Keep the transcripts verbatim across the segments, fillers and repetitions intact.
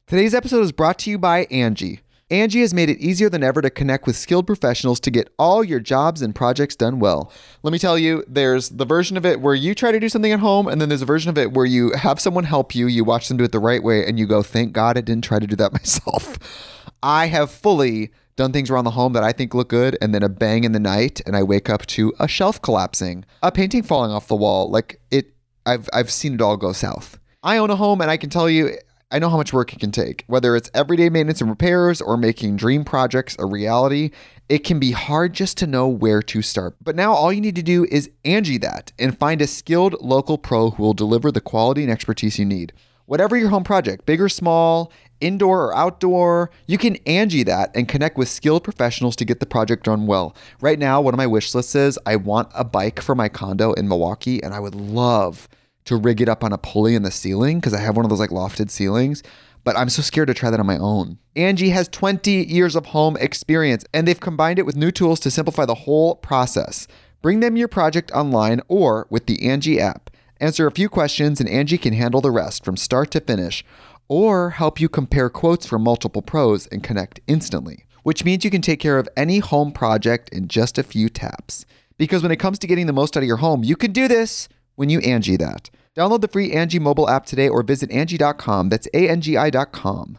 Today's episode is brought to you by Angie. Angie has made it easier than ever to connect with skilled professionals to get all your jobs and projects done well. Let me tell you, there's the version of it where you try to do something at home, and then there's a version of it where you have someone help you, you watch them do it the right way, and you go, thank God I didn't try to do that myself. I have fully done things around the home that I think look good, and then a bang in the night, and I wake up to a shelf collapsing, a painting falling off the wall. Like it, I've I've seen it all go south. I own a home, and I can tell you, I know how much work it can take. Whether it's everyday maintenance and repairs or making dream projects a reality, it can be hard just to know where to start. But now all you need to do is Angie that and find a skilled local pro who will deliver the quality and expertise you need. Whatever your home project, big or small, indoor or outdoor, you can Angie that and connect with skilled professionals to get the project done well. Right now, one of my wish lists is I want a bike for my condo in Milwaukee, and I would love to rig it up on a pulley in the ceiling because I have one of those like lofted ceilings, but I'm so scared to try that on my own. Angie has twenty years of home experience, and they've combined it with new tools to simplify the whole process. Bring them your project online or with the Angie app. Answer a few questions and Angie can handle the rest from start to finish, or help you compare quotes from multiple pros and connect instantly, which means you can take care of any home project in just a few taps. Because when it comes to getting the most out of your home, you can do this when you Angie that. Download the free Angie mobile app today or visit Angie dot com. That's A N G I dot com.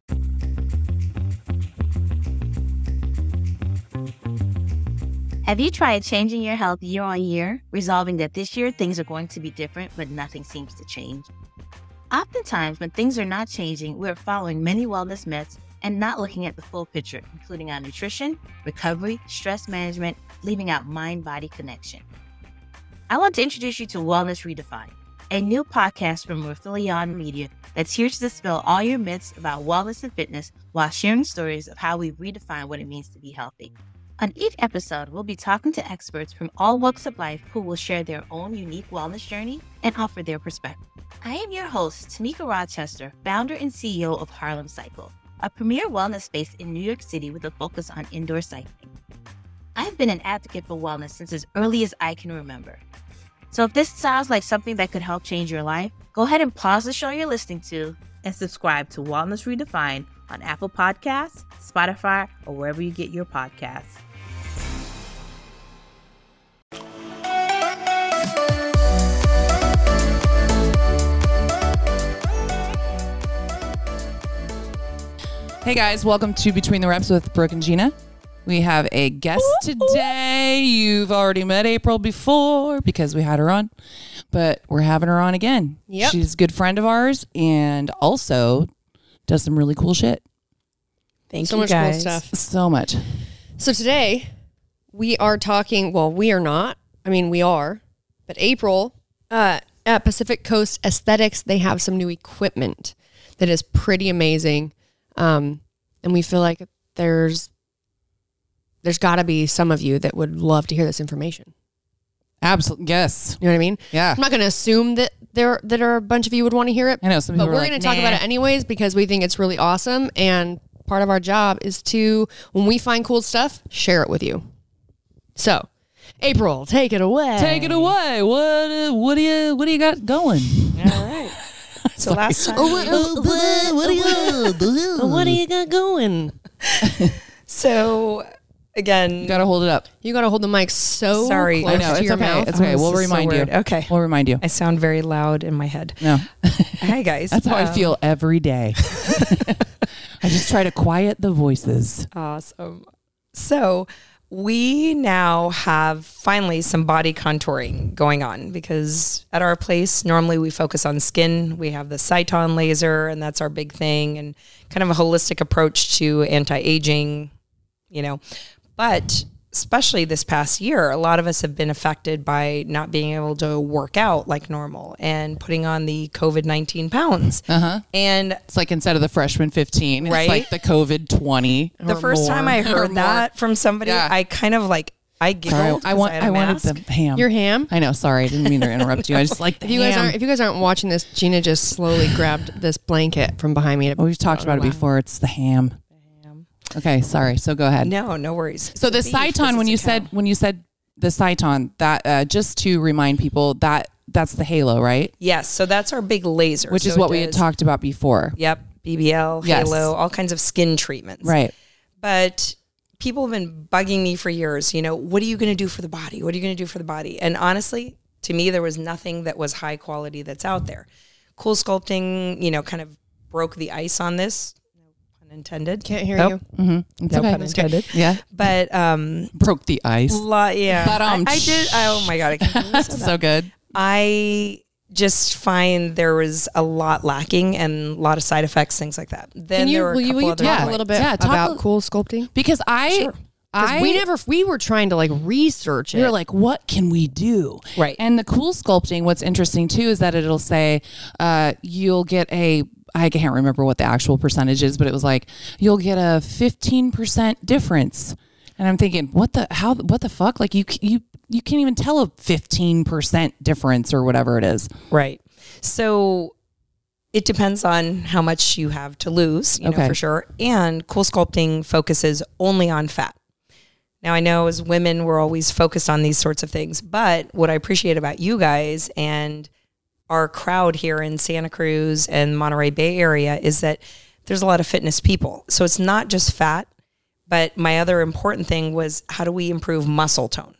Have you tried changing your health year on year, resolving that this year things are going to be different, but nothing seems to change? Oftentimes, when things are not changing, we're following many wellness myths and not looking at the full picture, including our nutrition, recovery, stress management, leaving out mind-body connection. I want to introduce you to Wellness Redefined, a new podcast from Rathilion Media that's here to dispel all your myths about wellness and fitness while sharing stories of how we've redefined what it means to be healthy. On each episode, we'll be talking to experts from all walks of life who will share their own unique wellness journey and offer their perspective. I am your host, Tamika Rochester, founder and C E O of Harlem Cycle, a premier wellness space in New York City with a focus on indoor cycling. I've been an advocate for wellness since as early as I can remember. So if this sounds like something that could help change your life, go ahead and pause the show you're listening to and subscribe to Wellness Redefined on Apple Podcasts, Spotify, or wherever you get your podcasts. Hey guys, welcome to Between the Reps with Brooke and Gina. We have a guest today. You've already met April before because we had her on, but we're having her on again. Yep. She's a good friend of ours and also does some really cool shit. Thank so you much guys. cool stuff. So much. So today we are talking, well, we are not. I mean, we are, but April uh, at Pacific Coast Aesthetics, they have some new equipment that is pretty amazing. Um, and we feel like there's there's got to be some of you that would love to hear this information. Absolutely. Yes. You know what I mean? Yeah. I'm not going to assume that there that are a bunch of you would want to hear it. I know. Some but people we're are going like, to talk nah. about it anyways because we think it's really awesome. And part of our job is to, when we find cool stuff, share it with you. So, April, take it away. Take it away. What uh, what do you what do you got going? All right. So last time, Oh, what, oh, what, what do you What do you got going? so again, You got to hold it up. You got to hold the mic so Sorry. close I know. to It's your okay. mouth. It's okay. Oh, We'll this is so remind you. weird. Okay. We'll remind you. I sound very loud in my head. No. Hi guys. That's how I Um, feel every day. I just try to quiet the voices. Awesome. So we now have finally some body contouring going on because at our place, normally we focus on skin. We have the Cyton laser and that's our big thing and kind of a holistic approach to anti-aging, you know, but especially this past year, a lot of us have been affected by not being able to work out like normal and putting on the COVID nineteen pounds. Uh-huh. And It's like instead of the freshman fifteen, Right? it's like the COVID twenty. the or first more, time I or heard more. that from somebody, Yeah. I kind of like, I giggled. Sorry, I want. had I, a wanted mask. the ham. Your ham? I know. Sorry, I didn't mean to interrupt you. I just like the If you guys ham. aren't if you guys aren't watching this, Gina just slowly grabbed this blanket from behind me. To, Well, we've talked about it wow. before. It's the ham. Okay, sorry. So go ahead. No, no worries. So the Beef, this Cyton, when is you a cow. said when you said the Cyton, that uh, just to remind people that that's the Halo, right? Yes, so that's our big laser. Which So is what it we had does- talked about before. Yep. B B L, Yes. Halo, all kinds of skin treatments. Right. But people have been bugging me for years, you know, what are you going to do for the body? What are you going to do for the body? And honestly, to me, there was nothing that was high quality that's out there. Cool Sculpting, you know, kind of broke the ice on this. No pun intended. Can't hear Nope. you. Mm-hmm. It's No okay. pun intended. Yeah. But um, Broke the ice. lo- yeah, But, um, I, I did. Oh my god, I can't believe I said that. So good. I just find there was a lot lacking and a lot of side effects, things like that. Then Can you, there were will a you, couple will you other talk Yeah. a little bit Yeah, talk about a- cool sculpting? Because I, Sure. I, we never, we were trying to like research it. we were like, what can we do? Right. And the cool sculpting, what's interesting too, is that it'll say, uh, you'll get a, I can't remember what the actual percentage is, but it was like, you'll get a fifteen percent difference. And I'm thinking, what the, how, what the fuck? Like you, you, you can't even tell a fifteen percent difference or whatever it is. Right. So it depends on how much you have to lose, you Okay. know, for sure. And Cool Sculpting focuses only on fat. Now, I know as women, we're always focused on these sorts of things, but what I appreciate about you guys and our crowd here in Santa Cruz and Monterey Bay area is that there's a lot of fitness people. So it's not just fat, but my other important thing was how do we improve muscle tone?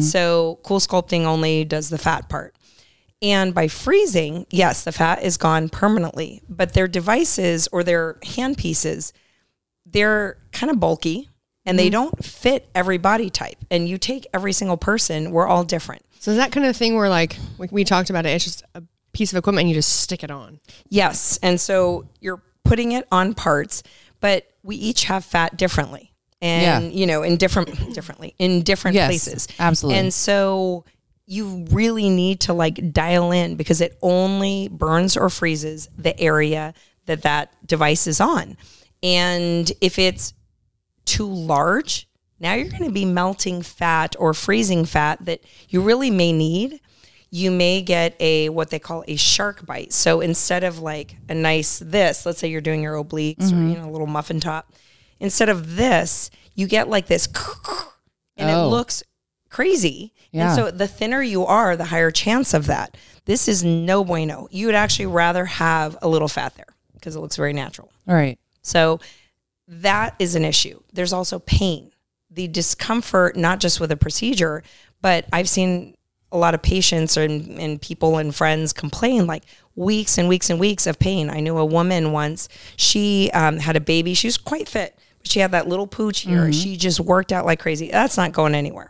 So Cool Sculpting only does the fat part. And by freezing, yes, the fat is gone permanently, but their devices or their hand pieces, they're kind of bulky and they don't fit every body type. And you take every single person, we're all different. So is that kind of thing where like we, we talked about it, it's just a piece of equipment and you just stick it on. Yes. And so you're putting it on parts, but we each have fat differently. And, Yeah. you know, in different, differently, in different Yes, places. absolutely. And so you really need to like dial in because it only burns or freezes the area that that device is on. And if it's too large, now you're going to be melting fat or freezing fat that you really may need. You may get a what they call a shark bite. So instead of like a nice this, let's say you're doing your obliques Mm-hmm. or you know a little muffin top, instead of this, you get like this, and Oh. it looks crazy. Yeah. And so the thinner you are, the higher chance of that. This is no bueno. You would actually rather have a little fat there because it looks very natural. All right. So that is an issue. There's also pain, the discomfort, not just with a procedure, but I've seen a lot of patients and, and people and friends complain like weeks and weeks and weeks of pain. I knew a woman once, she um, had a baby. She was quite fit, but she had that little pooch here. Mm-hmm. She just worked out like crazy. That's not going anywhere.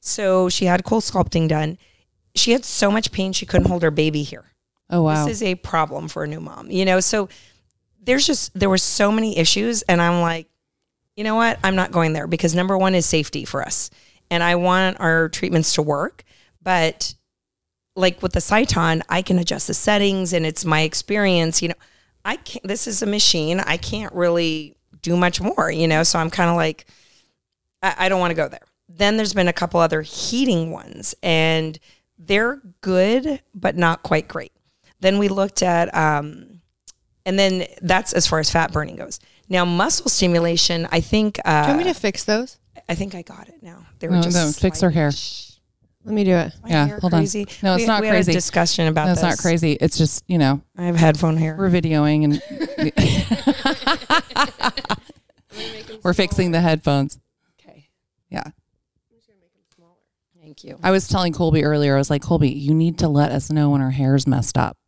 So she had Cool Sculpting done. She had so much pain, she couldn't hold her baby here. Oh, wow. This is a problem for a new mom, you know? So there's just, there were so many issues. And I'm like, you know what? I'm not going there because number one is safety for us. And I want our treatments to work. But like with the Cyton, I can adjust the settings and it's my experience, you know, I can't, this is a machine. I can't really do much more, you know? So I'm kind of like, I, I don't want to go there. Then there's been a couple other heating ones and they're good, but not quite great. Then we looked at, um, and then that's as far as fat burning goes. Now muscle stimulation, I think, uh, Do you want me to fix those? I think I got it now. They were No, just no, fix her slightly- hair. Let me do it. My Yeah, hair hold on. crazy? No, it's we, not we crazy. Had a discussion about No, it's this. not crazy. It's just, you know, I have headphone hair. we're videoing and we're fixing the headphones. Okay. Yeah. Thank you. I was telling Colby earlier, I was like, Colby, you need to let us know when our hair's messed up.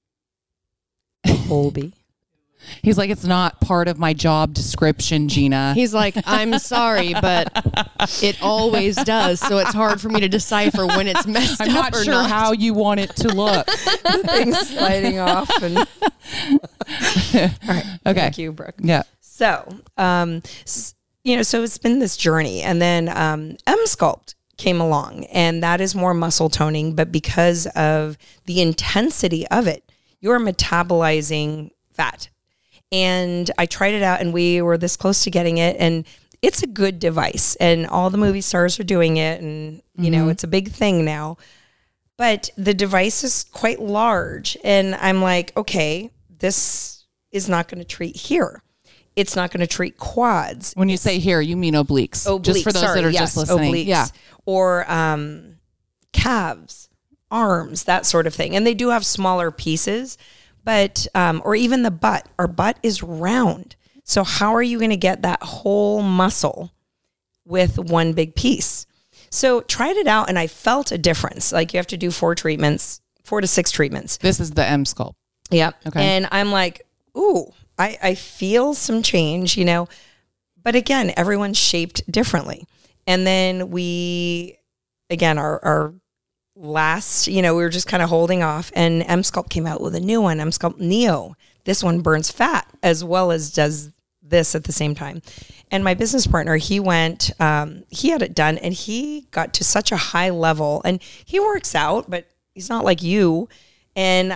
Colby. He's like, it's not part of my job description, Gina. He's like, I'm sorry, but it always does. So it's hard for me to decipher when it's messed I'm up not or sure not. how you want it to look. Things sliding off. And all right. Okay. Thank you, Brooke. Yeah. So, um, s- you know, so it's been this journey, and then um, M-Sculpt came along, and that is more muscle toning, but because of the intensity of it, you're metabolizing fat. And I tried it out, and we were this close to getting it, and it's a good device, and all the movie stars are doing it, and you know, it's a big thing now. But the device is quite large, and I'm like, okay, this is not going to treat here. It's not going to treat quads. When you say here, you mean obliques. Obliques, just for those sorry, that are yes, just listening. obliques. Yeah. Or um, calves, arms, that sort of thing. And they do have smaller pieces, But, um, or even the butt, our butt is round. So how are you going to get that whole muscle with one big piece? So tried it out and I felt a difference. Like you have to do four treatments, four to six treatments. This is the M Sculpt. Yep. Okay. And I'm like, ooh, I, I feel some change, you know, but again, everyone's shaped differently. And then we, again, our, our last, you know, we were just kind of holding off and M Sculpt came out with a new one, M Sculpt Neo. This one burns fat as well as does this at the same time. And my business partner, he went, um, he had it done and he got to such a high level and he works out, but he's not like you. And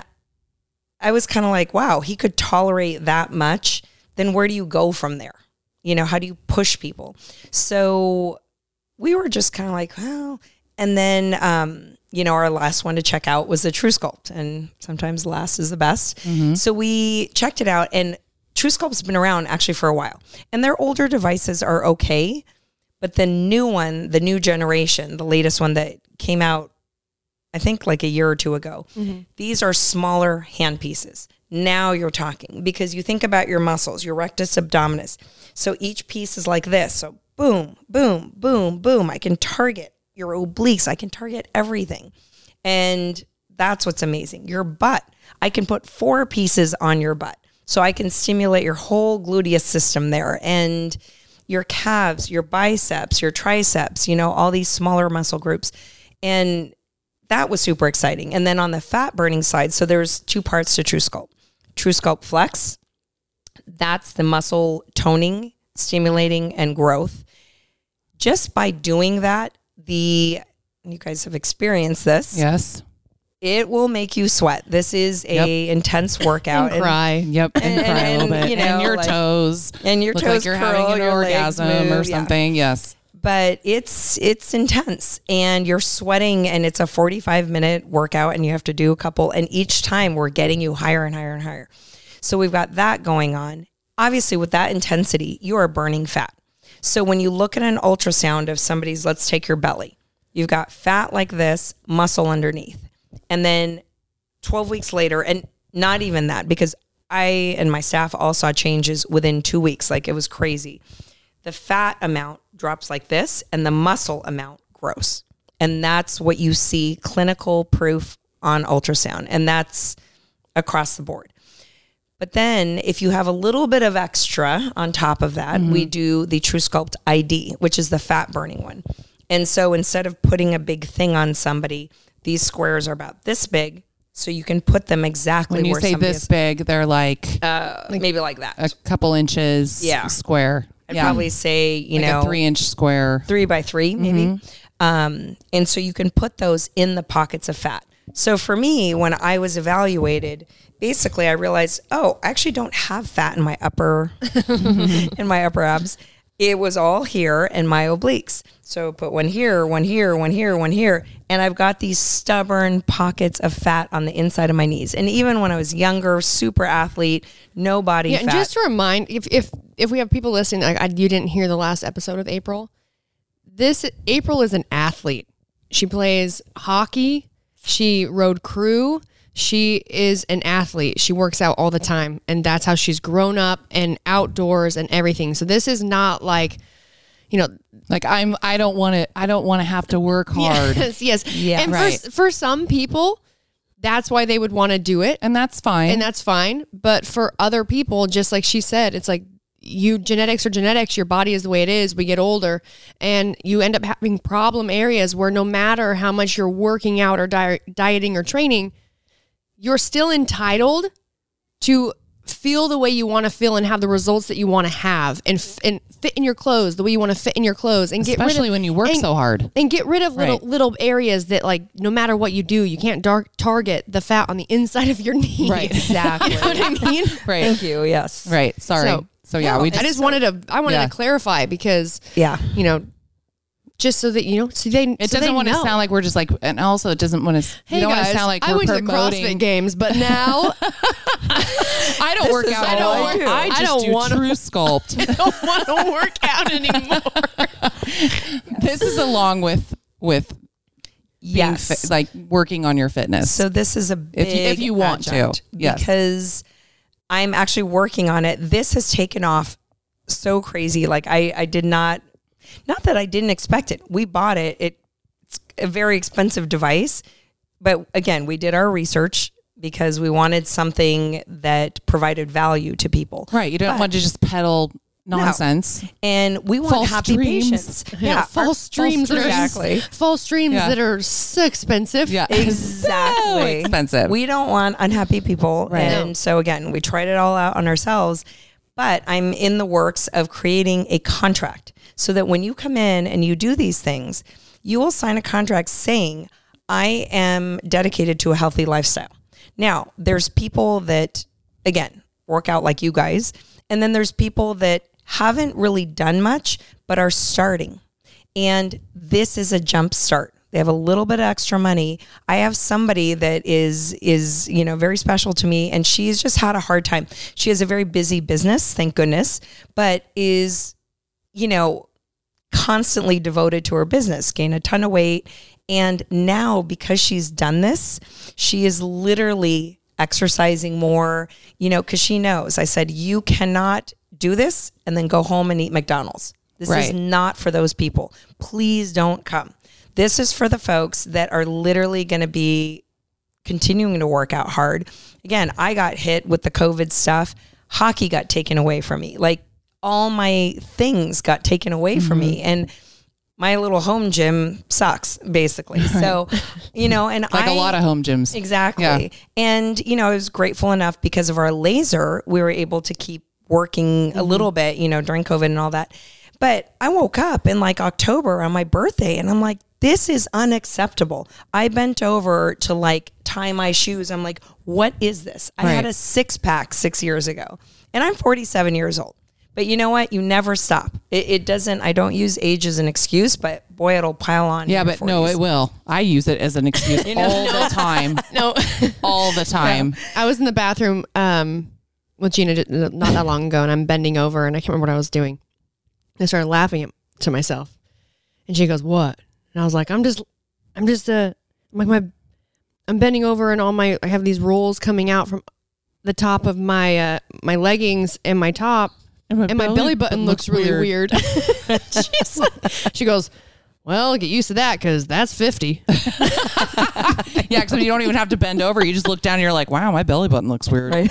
I was kind of like, wow, he could tolerate that much. Then where do you go from there? You know, how do you push people? So we were just kind of like, well, and then, um, you know, our last one to check out was the TrueSculpt, and sometimes last is the best. Mm-hmm. So we checked it out, and TrueSculpt's been around actually for a while, and their older devices are okay, but the new one, the new generation, the latest one that came out, I think like a year or two ago, mm-hmm. these are smaller hand pieces. Now you're talking, because you think about your muscles, your rectus abdominis. So each piece is like this. So boom, boom, boom, boom. I can target your obliques. I can target everything. And that's what's amazing. Your butt. I can put four pieces on your butt. So I can stimulate your whole gluteus system there, and your calves, your biceps, your triceps, you know, all these smaller muscle groups. And that was super exciting. And then on the fat burning side, so there's two parts to TrueSculpt. TrueSculpt Flex, that's the muscle toning, stimulating, and growth. Just by doing that, the, you guys have experienced this. Yes. It will make you sweat. This is a yep. intense workout. And cry. Yep. And, and cry and, a little bit. You know, and your like, toes. And your look toes like you're curl, having an orgasm move, or something. Yeah. Yes. But it's it's intense, and you're sweating, and it's a forty-five minute workout, and you have to do a couple, and each time we're getting you higher and higher and higher. So we've got that going on. Obviously, with that intensity, you are burning fat. So when you look at an ultrasound of somebody's, let's take your belly, you've got fat like this, muscle underneath. And then twelve weeks later, and not even that, because I and my staff all saw changes within two weeks. Like it was crazy. The fat amount drops like this, and the muscle amount grows. And that's what you see clinical proof on ultrasound. And that's across the board. But then if you have a little bit of extra on top of that, mm-hmm. we do the TrueSculpt I D, which is the fat burning one. And so instead of putting a big thing on somebody, these squares are about this big. So you can put them exactly when you where say somebody this is. big, they're like, uh, like maybe like that. A couple inches yeah. square. I'd yeah. probably say, you like know, a three inch square, three by three, maybe. Mm-hmm. Um, and so you can put those in the pockets of fat. So for me, when I was evaluated, basically I realized, oh, I actually don't have fat in my upper, in my upper abs. It was all here and my obliques. So put one here, one here, one here, one here. And I've got these stubborn pockets of fat on the inside of my knees. And even when I was younger, super athlete, no body yeah, fat. And just to remind, if if if we have people listening, like I, you didn't hear the last episode with April, this April is an athlete. She plays hockey. She rode crew. She is an athlete. She works out all the time, and that's how she's grown up and outdoors and everything. So this is not like, you know, like I'm, I don't want to, I don't want to have to work hard. Yes, yes. Yeah, and right. for, for some people, that's why they would want to do it. And that's fine. And that's fine. But for other people, just like she said, it's like you genetics are genetics. Your body is the way it is. We get older and you end up having problem areas where no matter how much you're working out or di- dieting or training, you're still entitled to feel the way you want to feel and have the results that you want to have and f- and fit in your clothes the way you want to fit in your clothes and get especially rid of, when you work and, so hard and get rid of little right. little areas that like no matter what you do you can't dark target the fat on the inside of your knee. Right, exactly. You know what I mean? Right. Thank you. Yes. Right. Sorry. So, so yeah, no, we just, I just wanted to I wanted yeah. to clarify because Yeah. you know just so that you know, so they it so doesn't want to know. sound like we're just like, and also it doesn't want to. Hey you don't guys, want to sound like I we're went promoting. to the CrossFit Games, but now I don't work out. I don't anymore. want I to. just I don't do wanna- True Sculpt. I don't want to work out anymore. This is along with with being Yes. fit, like working on your fitness. So this is a big If you- if you want to, adjunct yes. because I'm actually working on it. This has taken off so crazy. Like I, I did not, not that I didn't expect it. We bought it. it. It's a very expensive device, but again, we did our research because we wanted something that provided value to people. right. You don't But- want to just peddle nonsense. And we want False happy dreams. patients. Yeah, false dreams that are Exactly. false dreams Yeah. that are so expensive. Yeah. Exactly. So expensive. We don't want unhappy people. Right. And so again, we tried it all out on ourselves, but I'm in the works of creating a contract so that when you come in and you do these things, you will sign a contract saying, I am dedicated to a healthy lifestyle. Now, there's people that, again, work out like you guys, and then there's people that haven't really done much, but are starting. And this is a jump start. They have a little bit of extra money. I have somebody that is, is, you know, very special to me, and she's just had a hard time. She has a very busy business, thank goodness, but is, you know, constantly devoted to her business, gained a ton of weight. And now because she's done this, she is literally exercising more, you know, because she knows. I said, you cannot do this and then go home and eat McDonald's. This Right. is not for those people. Please don't come. This is for the folks that are literally going to be continuing to work out hard. Again, I got hit with the COVID stuff. Hockey got taken away from me. Like all my things got taken away from me. And my little home gym sucks, basically. So, you know, and Like I, a lot of home gyms. Exactly. Yeah. And, you know, I was grateful enough because of our laser, we were able to keep working Mm-hmm. a little bit, you know, during COVID and all that. But I woke up in like October on my birthday and I'm like, this is unacceptable. I bent over to like tie my shoes. I'm like, what is this? I had Right. a six pack six years ago and I'm forty-seven years old. But you know what? You never stop. It, it doesn't, I don't use age as an excuse, but boy, it'll pile on. Yeah, in your but no, forties. it will. I use it as an excuse all the time. No, All the time. I was in the bathroom um, with Gina just not that long ago, and I'm bending over, and I can't remember what I was doing. I started laughing at, to myself, and she goes, "What?" And I was like, "I'm just, I'm just uh, I'm like my, I'm bending over, and all my, I have these rolls coming out from the top of my uh, my leggings and my top." And my, And my belly button looks, really weird. She's like- she goes, well, get used to that because that's fifty. Yeah, because you don't even have to bend over. You just look down and you're like, wow, my belly button looks weird. Right.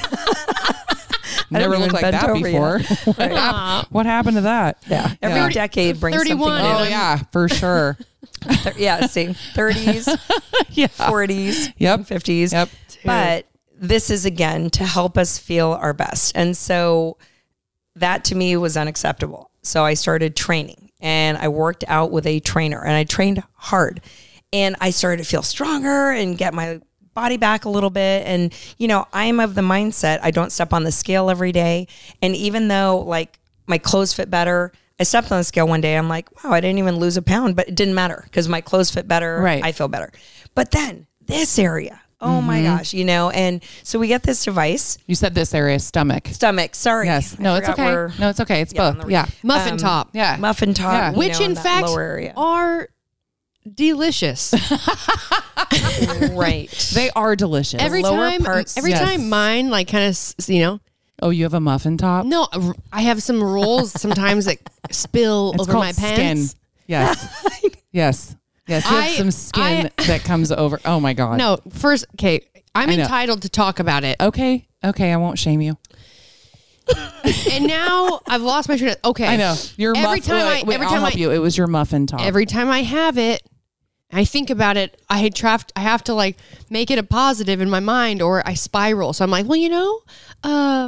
Never even looked like bent that over before. yet. what, hap- what happened to that? Yeah. Every Yeah. decade brings thirty-one something Oh, new. yeah, for sure. Thir- yeah, see, thirties, Yeah. forties, Yep. and fifties. Yep. But this is again to help us feel our best. And so that to me was unacceptable. So I started training and I worked out with a trainer and I trained hard and I started to feel stronger and get my body back a little bit. And, you know, I'm of the mindset, I don't step on the scale every day. And even though like my clothes fit better, I stepped on the scale one day. I'm like, wow, I didn't even lose a pound, but it didn't matter because my clothes fit better. Right. I feel better. But then this area, oh my gosh, you know, and so we get this device, You said this area, stomach. stomach, sorry. Yes. I No, it's forgot okay. where- No, it's okay. It's Yeah, on both. the- Yeah. Muffin Um, top. Yeah. Muffin top, Yeah. you Which know, in that fact lower area. are delicious. Right. They are delicious. every lower time, parts, every yes. time mine like kind of, you know, oh, you have a muffin top? no, I have some rolls sometimes that spill It's over called my skin. pants. Yes. Yes. Yes. You have I- some skin that comes over. Oh my God. No, first, okay, I'm I know. entitled to talk about it. Okay. Okay. I won't shame you. And now I've lost my train of, okay. I know. Your Every muff- time I- wait, wait, every I'll time help I- you. It was your muffin top. Every time I have it, I think about it, I trapped, I have to like make it a positive in my mind or I spiral. So I'm like, well, you know, uh,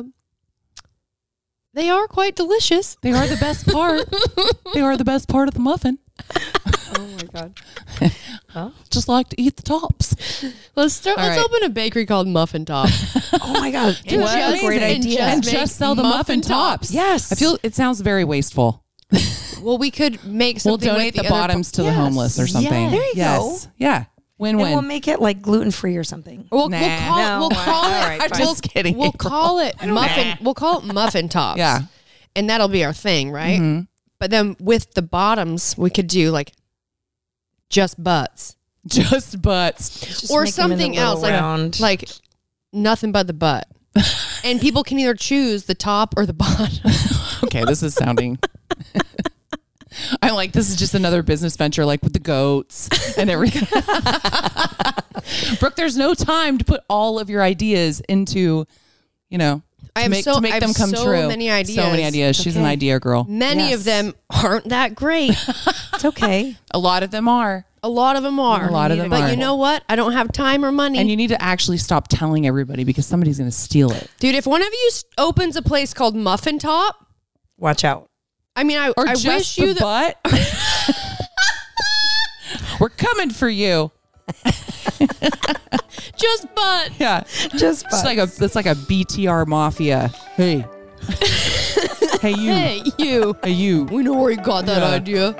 they are quite delicious. They are the best part. They are the best part of the muffin. Oh my God. Just like to eat the tops. Let's start. All let's right. open a bakery called Muffin Top. Oh my God. And What just- a great and idea. just And make just sell the muffin muffin tops. tops. Yes. I feel it sounds very wasteful. Well, we could make We'll something. donate with the, the, other bottoms to the Yes. homeless or something. Yeah. There you yes. go. Yeah. Win and we'll win. make it like gluten free or something. We'll, Nah. we'll call No. we'll call All it. right, I'm fine. we'll, just kidding, We'll April. call it muffin. We'll call it muffin tops. Yeah. and that'll be our thing, right? Mm-hmm. But then with the bottoms, we could do like just butts. Just butts. Just or make them in the something else, little like round. like nothing but the butt. And people can either choose the top or the bottom. Okay, this is sounding. I'm like, this is just another business venture, like with the goats and everything. Brooke, there's no time to put all of your ideas into, you know, I to have make, so to make I them have come so true. many ideas. So many ideas. She's an Okay. idea girl. Many Yes. of them aren't that great. It's okay. A lot of them are. A lot of them are. A lot of them but are. you know what? I don't have time or money. And you need to actually stop telling everybody because somebody's going to steal it. Dude, if one of you s- opens a place called Muffin Top, Watch out. I mean, I, Or I just wish the you the butt. We're coming for you. just butt. Yeah. Just It's like a it's like a B T R mafia. Hey. Hey you. Hey, you. Hey you. We know where you got that Yeah. idea.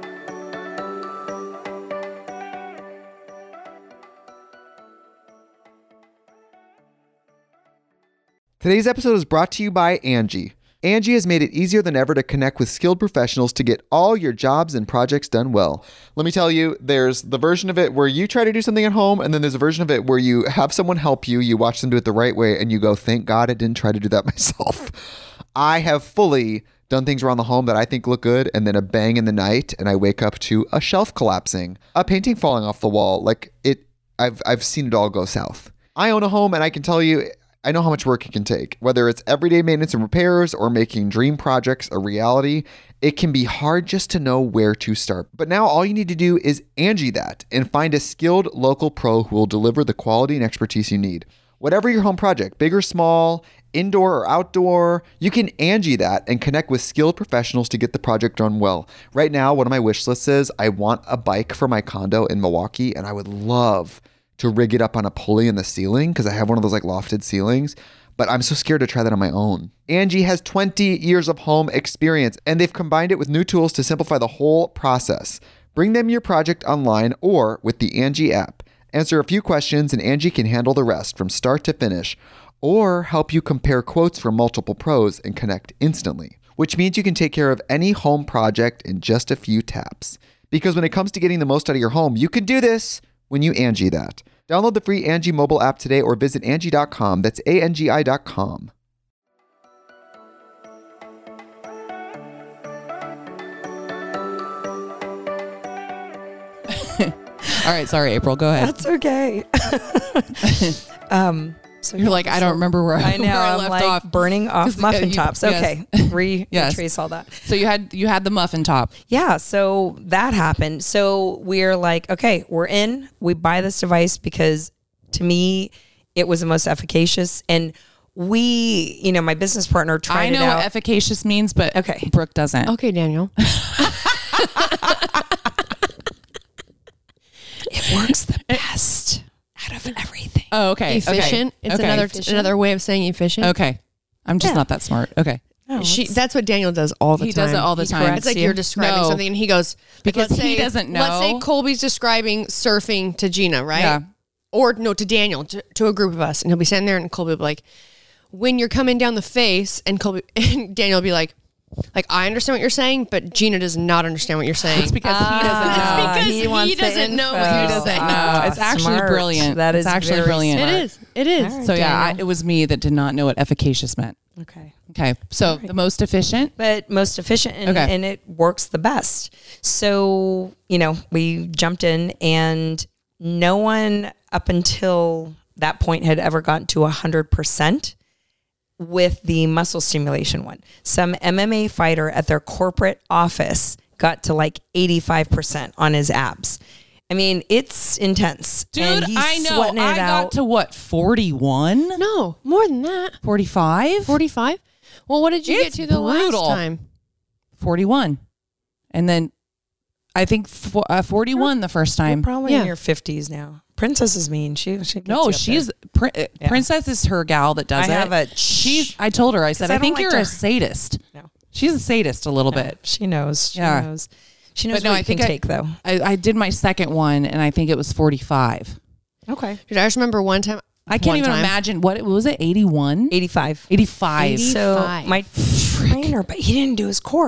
Today's episode is brought to you by Angie. Angie has made it easier than ever to connect with skilled professionals to get all your jobs and projects done well. Let me tell you, there's the version of it where you try to do something at home, and then there's a version of it where you have someone help you, you watch them do it the right way, and you go, thank God I didn't try to do that myself. I have fully done things around the home that I think look good, and then a bang in the night, and I wake up to a shelf collapsing, a painting falling off the wall. Like it, I've I've seen it all go south. I own a home, and I can tell you, I know how much work it can take. Whether it's everyday maintenance and repairs or making dream projects a reality, it can be hard just to know where to start. But now all you need to do is Angie that and find a skilled local pro who will deliver the quality and expertise you need. Whatever your home project, big or small, indoor or outdoor, you can Angie that and connect with skilled professionals to get the project done well. Right now, one of my wish lists is I want a bike for my condo in Milwaukee, and I would love to rig it up on a pulley in the ceiling because I have one of those like lofted ceilings, but I'm so scared to try that on my own. Angie has twenty years of home experience, and they've combined it with new tools to simplify the whole process. Bring them your project online or with the Angie app. Answer a few questions and Angie can handle the rest from start to finish, or help you compare quotes from multiple pros and connect instantly, which means you can take care of any home project in just a few taps. Because when it comes to getting the most out of your home, you can do this when you Angie that. Download the free Angie mobile app today or visit Angie dot com. That's A N G I dot com. All right, sorry, April. Go ahead. That's okay. um, so You're like, I don't remember where I, I know. where I I'm left like off. burning off 'Cause, uh, muffin you- tops. yes. Okay, Re- Yes. retrace all that. So you had you had the muffin top. Yeah, so that happened. So we're like, okay, we're in. We buy this device because to me, it was the most efficacious. And we, you know, my business partner tried I know it out. what efficacious means, but Okay. Brooke doesn't. Okay, Daniel. It works the best out of everything. Oh, okay. Efficient. Okay. It's okay. another Efficient. another way of saying efficient. Okay. I'm just Yeah. not that smart. Okay. Oh, She, it's- that's what Daniel does all the He time. does it all the He time. corrects It's like you. you're describing No. something, and he goes like, Because let's he say- doesn't Let's say know. Colby's describing surfing to Gina, right? Yeah. Or no, to Daniel, to, to a group of us, and he'll be sitting there, and Colby will be like, "When you're coming down the face," and Colby and Daniel will be like, "Like I understand what you're saying, but Gina does not understand what you're saying." It's because he doesn't know. It's because he wants the doesn't know what info. you're doesn't saying. know. Ah, It's actually smart. brilliant. That It's is actually very brilliant. It smart. is. It is. All right. So yeah, I, Daniel. it was me that did not know what efficacious meant. Okay. Okay. So the most efficient. But most efficient and, Okay. and it works the best. So, you know, we jumped in and no one up until that point had ever gotten to one hundred percent with the muscle stimulation one. Some M M A fighter at their corporate office got to like eighty-five percent on his abs. I mean, it's intense. Dude, and he's I know. sweating it I got out. to what, forty-one? No, more than that. forty-five? forty-five. Well, what did you It's get to the brutal. last time? forty-one. And then I think fo- uh, forty-one the first You're time. probably Yeah. in your fifties now. Princess is mean. She, she gets you No, up she's there. prin- uh Yeah. Princess is her gal that does I it. have a She's. I told her. I said, I I, don't think like you're to- a sadist. No. She's a sadist a little No, bit. She knows. She Yeah. knows. She knows But no, what I you can think I- take though. I, I did my second one, and I think it was forty-five. Okay. Dude, I just remember one time. I can't one even time- imagine what it was. It eighty-one, eighty-five. eighty-five. So eighty-five. my trainer, but he didn't do his core.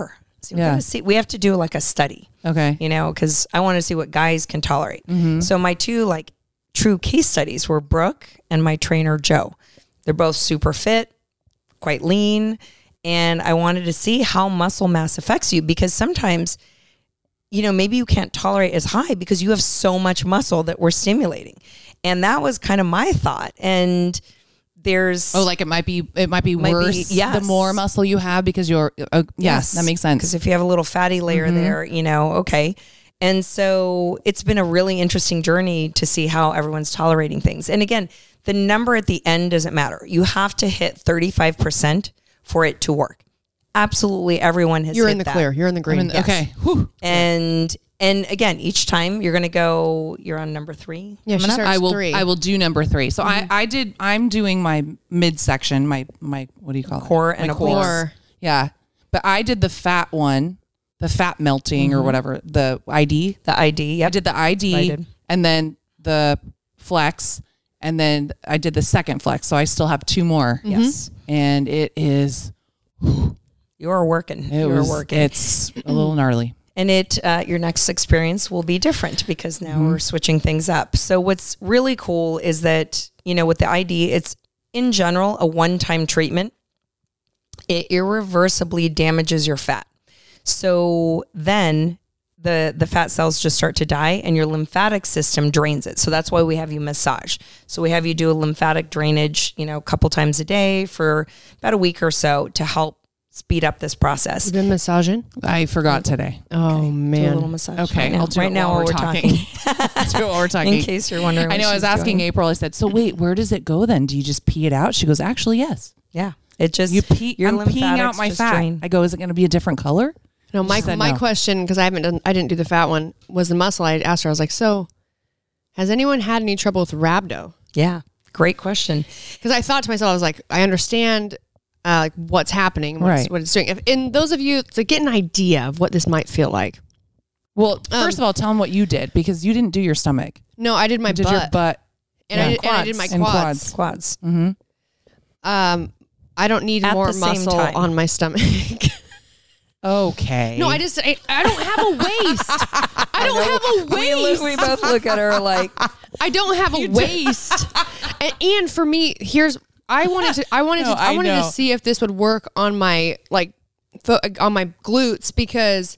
So we Yeah. gotta see. We have to do like a study, Okay. you know, because I want to see what guys can tolerate. Mm-hmm. So my two like true case studies were Brooke and my trainer Joe. They're both super fit, quite lean, and I wanted to see how muscle mass affects you, because sometimes, you know, maybe you can't tolerate as high because you have so much muscle that we're stimulating. And that was kind of my thought. And there's Oh, like it might be it might be Might be- worse yes. the more muscle you have because you're uh, yes, that makes sense. Because if you have a little fatty layer Mm-hmm. there, you know, okay. And so it's been a really interesting journey to see how everyone's tolerating things. And again, the number at the end doesn't matter. You have to hit thirty-five percent for it to work. Absolutely everyone has You're hit in the that. clear. You're in the I green. mean, okay. Whew. And and again, each time you're going to go, you're on number three. Yeah, she coming up? starts I will three. I will do number three. So I I did I'm doing my midsection, my my what do you call it? Core and My obliques. Core. Yeah. But I did the fat one, the fat melting or whatever, the I D. The I D. Yep. I did the I D I did. and then the flex and then I did the second flex. So I still have two more. Yes. And it is You're working. it You're was working. it's a little gnarly. And it, uh, your next experience will be different because now Mm-hmm. we're switching things up. So what's really cool is that, you know, with the I D, it's in general a one-time treatment. It irreversibly damages your fat. So then the the fat cells just start to die and your lymphatic system drains it. So that's why we have you massage. So we have you do a lymphatic drainage, you know, a couple times a day for about a week or so to help speed up this process. You've been massaging? I forgot today. Oh, Do a man. little massage. Okay, right now, I'll do right it now while while we're we're talking. talking. That's what we're talking. In case you're wondering, I what know. I was she's asking doing. April. I said, "So wait, where does it go then? Do you just pee it out?" She goes, "Actually, yes. Yeah, it just You pee. your I'm peeing out lymphatics my just fat." drain. I go, "Is it going to be a different color?" No, my She said my no. question, because I haven't done, I didn't do the fat one, was the muscle. I asked her, I was like, so has anyone had any trouble with rhabdo? Yeah, great question. Because I thought to myself, I was like, I understand uh, like what's happening, what's, Right. what it's doing. If, and those of you to get an idea of what this might feel like. Well, Um, first of all, tell them what you did because you didn't do your stomach. No, I did my You did butt, your butt. and, yeah. I did, and I did my And quads. Quads. Mm-hmm. Um, I don't need At more the same muscle time. on my stomach. Okay. No, I just I, I don't have a waist. I don't have a We, look, waist. we both look at her like, I don't have a waist. and, and for me, here's I wanted to I wanted No, to I, I wanted know. to see if this would work on my like fo- on my glutes because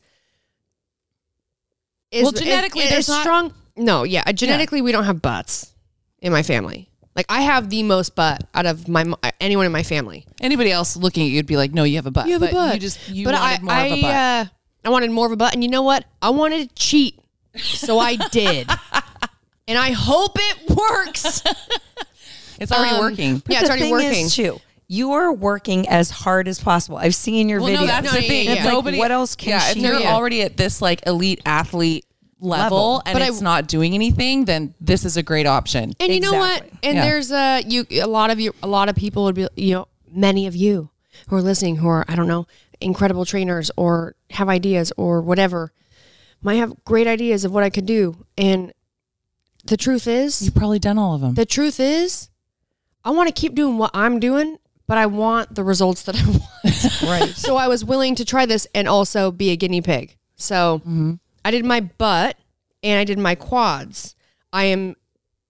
is, Well, genetically, is, there's is not- strong. No, yeah, uh, genetically we don't have butts in my family. Like I have the most butt out of my mo- anyone in my family. Anybody else looking at you would be like, "No, you have a butt." You have but a butt. You just you but wanted I, more I, of a butt. Uh, I wanted more of a butt, and you know what? I wanted to cheat, so I did, and I hope it works. It's already um, working. Yeah, it's the already thing working. Is, too, you are working as hard as possible. I've seen your Well, videos. no, that's No, the yeah, thing. yeah, If yeah. Like, nobody, what else can yeah, she if you're do? already at this like elite athlete level, Level. and But I- it's not doing anything, then this is a great option. And you know what? Exactly. And Yeah. there's a you a lot of you a lot of people would be you know many of you who are listening who are I don't know incredible trainers or have ideas or whatever might have great ideas of what I could do. And the truth is, You've probably done all of them. the truth is, I want to keep doing what I'm doing, but I want the results that I want. Right. So I was willing to try this and also be a guinea pig. So I did my butt and I did my quads. I am,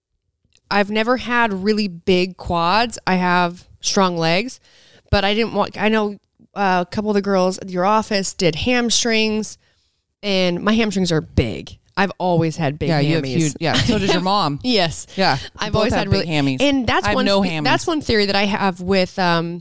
I've never had really big quads. I have strong legs, but I didn't want, I know uh, a couple of the girls at your office did hamstrings and my hamstrings are big. I've always had big yeah, hammies. you have huge. Yeah, so does your mom. Yes. Yeah, I've both always have had big really hammies. and that's I have one. no the- hammies. That's one theory that I have with um,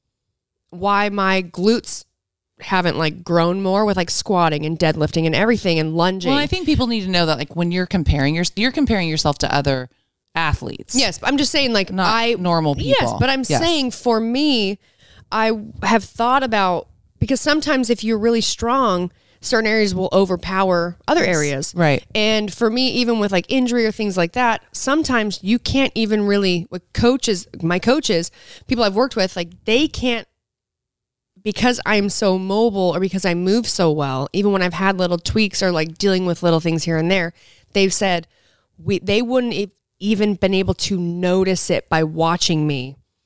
why my glutes haven't like grown more with like squatting and deadlifting and everything and lunging. Well, I think people need to know that like when you're comparing your you're comparing yourself to other athletes. yes, I'm just saying like Not I normal people. Yes, but I'm Yes. saying for me, I have thought about because sometimes if you're really strong, certain areas will overpower other areas. Right. And for me, even with like injury or things like that, sometimes you can't even really, with coaches, my coaches, people I've worked with, like they can't, because I'm so mobile or because I move so well, even when I've had little tweaks or like dealing with little things here and there, they've said we they wouldn't have even been able to notice it by watching me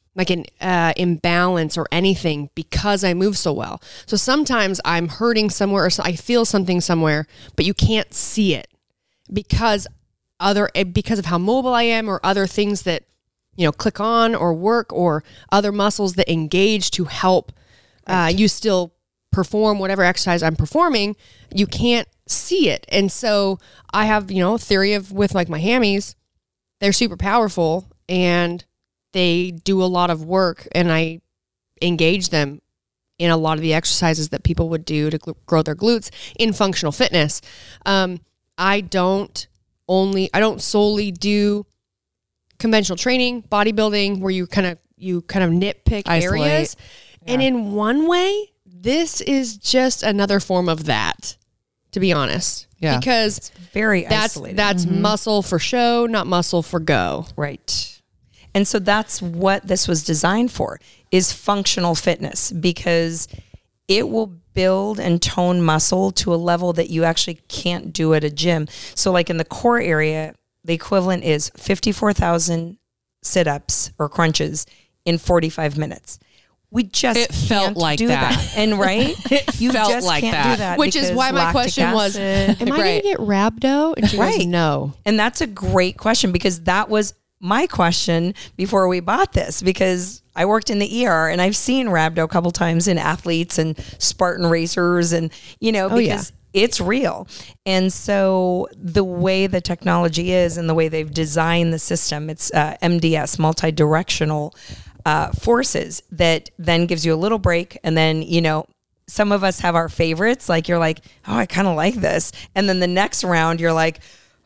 like an uh, imbalance or anything because I move so well. So sometimes I'm hurting somewhere or so I feel something somewhere, but you can't see it because other because of how mobile I am or other things that, you know, click on or work or other muscles that engage to help uh, you still perform whatever exercise I'm performing. You can't see it. And so I have, you know, a theory of with like my hammies, they're super powerful and they do a lot of work, and I engage them in a lot of the exercises that people would do to gl- grow their glutes in functional fitness. Um, I don't only, I don't solely do conventional training, bodybuilding, where you kind of, you kind of nitpick Isolate. areas. Yeah. And in one way, this is just another form of that, to be honest. Yeah. Because Very that's, isolated. that's muscle for show, not muscle for go. Right. And so that's what this was designed for, is functional fitness, because it will build and tone muscle to a level that you actually can't do at a gym. So like in the core area, the equivalent is fifty-four thousand sit-ups or crunches in forty-five minutes. We just It felt can't like do that. that. And right? It you felt just like can't that. do that. Which is because why my lactic question was, acid- am I going to get rhabdo? And she Right. goes, no. And that's a great question, because that was my question before we bought this, because I worked in the E R and I've seen rhabdo a couple times in athletes and Spartan racers, and, you know, Oh, yeah. because it's real. And so the way the technology is and the way they've designed the system, it's uh, M D S, multi-directional uh, forces, that then gives you a little break. And then, you know, some of us have our favorites. Like you're like, oh, I kind of like this. And then the next round you're like,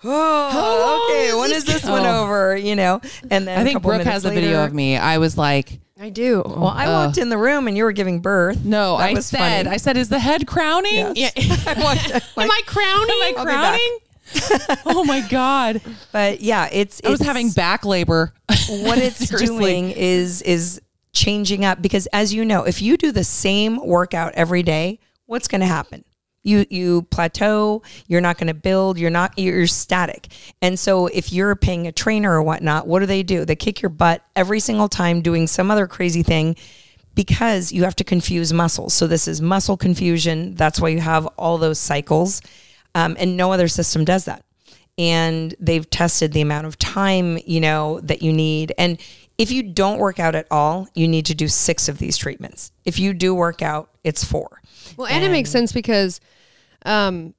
oh, okay, when is this one Oh. over? You know, and then I a think couple Brooke minutes has a later, video of me. I was like, I do. Well, I walked in the room and you were giving birth. no, That I was said, funny. I said, is the head crowning? Yes. I walked, like, Am I crowning? Am I I'll be back. crowning? Oh my God. but yeah, it's, I was it's- having back labor. what it's Seriously. doing is is changing up, because as you know, if you do the same workout every day, what's going to happen? You you plateau, you're not going to build, you're not, you're static. And so if you're paying a trainer or whatnot, what do they do? They kick your butt every single time doing some other crazy thing, because you have to confuse muscles. So this is muscle confusion. That's why you have all those cycles. Um, and no other system does that. And they've tested the amount of time, you know, that you need. And if you don't work out at all, you need to do six of these treatments. If you do work out, it's four. Well, and, it makes sense because um,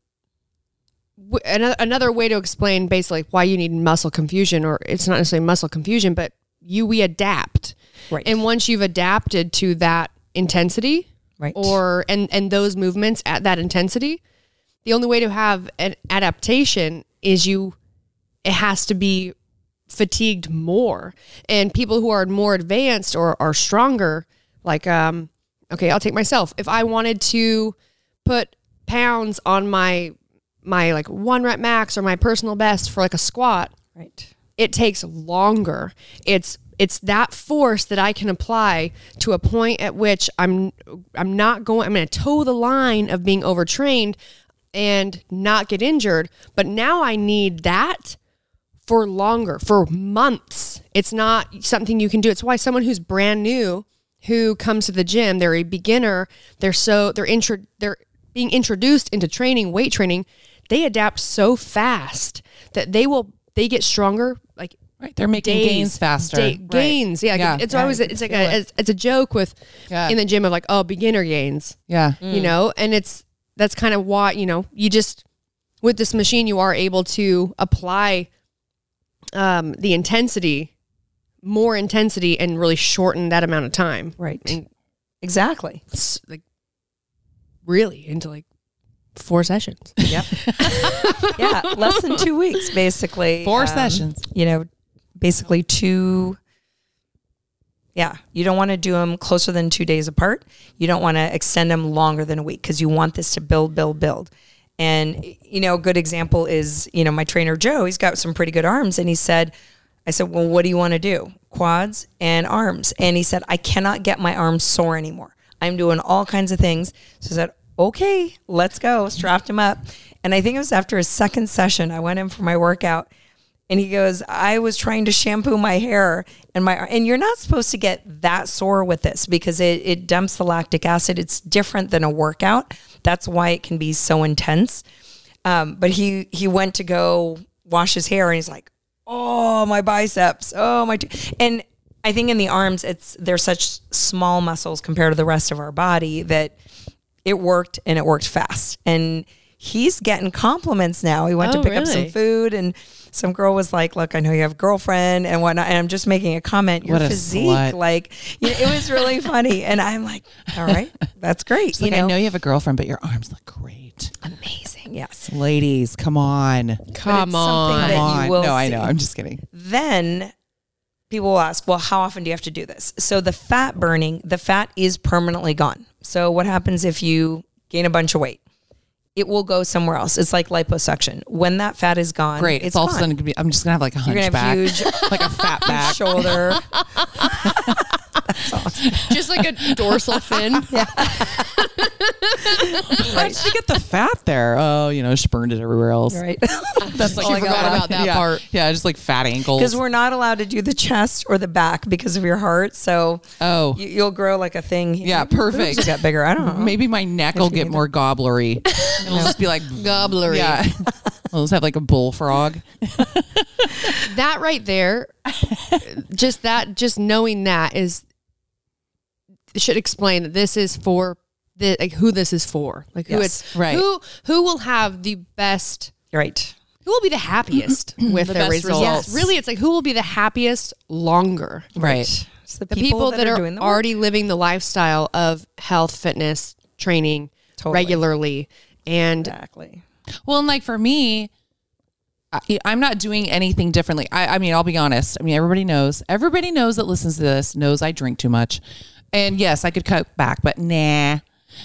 w- another, another way to explain basically why you need muscle confusion, or it's not necessarily muscle confusion, but you, we adapt. Right. And once you've adapted to that intensity, Right. or, and, and those movements at that intensity, the only way to have an adaptation is you, it has to be fatigued more. And people who are more advanced or are stronger, like, um, okay, I'll take myself. If I wanted to put pounds on my, my like one rep max or my personal best for like a squat, Right. it takes longer. It's it's that force that I can apply to a point at which I'm I'm not going I'm going to toe the line of being overtrained and not get injured, but now I need that for longer, for months. It's not something you can do. It's why someone who's brand new who comes to the gym, they're a beginner, they're so they're intro they're being introduced into training, weight training, they adapt so fast that they will they get stronger like Right. They're making days, gains faster. day- Right. gains. Yeah. Yeah. It's Yeah, always, I can it's like feel a, it. it's, it's a joke with Yeah. in the gym of like, oh, beginner gains, Yeah. you know? And it's, that's kind of why, you know, you just, with this machine, you are able to apply um, the intensity, more intensity, and really shorten that amount of time. Right. And Exactly. it's like really into like four sessions. Yep. Yeah. Less than two weeks, basically. Four Um, sessions. You know, basically two. Yeah. You don't want to do them closer than two days apart. You don't want to extend them longer than a week, because you want this to build, build, build. And, you know, a good example is, you know, my trainer, Joe, he's got some pretty good arms. And he said, I said, well, what do you want to do? Quads and arms. And he said, I cannot get my arms sore anymore. I'm doing all kinds of things. So I said, okay, let's go. Strapped him up. And I think it was after his second session, I went in for my workout, And he goes, I was trying to shampoo my hair and my, and you're not supposed to get that sore with this because it, it dumps the lactic acid. It's different than a workout. That's why it can be so intense. Um, but he, he went to go wash his hair and he's like, oh, my biceps. Oh, my, t-. and I think in the arms, it's, they're such small muscles compared to the rest of our body that it worked and it worked fast. And he's getting compliments now. He went Oh, to pick up really? some food and some girl was like, look, I know you have a girlfriend and whatnot. And I'm just making a comment. Your What a physique, slut. like, you know, it was really funny. And I'm like, all right, that's great. It's you like, know, I know you have a girlfriend, but your arms look great. amazing. Yes. Ladies, come on. Come something on. that Come you on. will No, I see. know. I'm just kidding. Then people will ask, well, how often do you have to do this? So the fat burning, the fat is permanently gone. So what happens if you gain a bunch of weight? It will go somewhere else. It's like liposuction. When that fat is gone, Great. it's It's, all of a gone. sudden gonna be, I'm just gonna have like a You're gonna hunchback, have huge like a fat back. shoulder. Just like a dorsal fin. How did she get the fat there? Oh, you know, she burned it everywhere else. Right. That's like Oh, I forgot about that yeah. part. Yeah, just like fat ankles. Because we're not allowed to do the chest or the back because of your heart. So oh, you, you'll grow like a thing. Yeah, Maybe your boobs perfect. will get bigger. I don't know. maybe my neck will you get need more gobblery. It'll just be like Gobblery. Yeah, we'll just have like a bullfrog. That right there, just that, just knowing that is, should explain that this is for the, like who this is for, like who Yes. it's, Right. who, who will have the best, Right. who will be the happiest with The their best results. results. Really, it's like who will be the happiest longer. Right. It's the The people, that, are, doing the work. already living the lifestyle of health, fitness, training Totally. regularly. And Exactly. Well, and like for me, I, I'm not doing anything differently. I, I mean, I'll be honest. I mean, everybody knows. Everybody knows that listens to this knows I drink too much. And yes, I could cut back, but nah.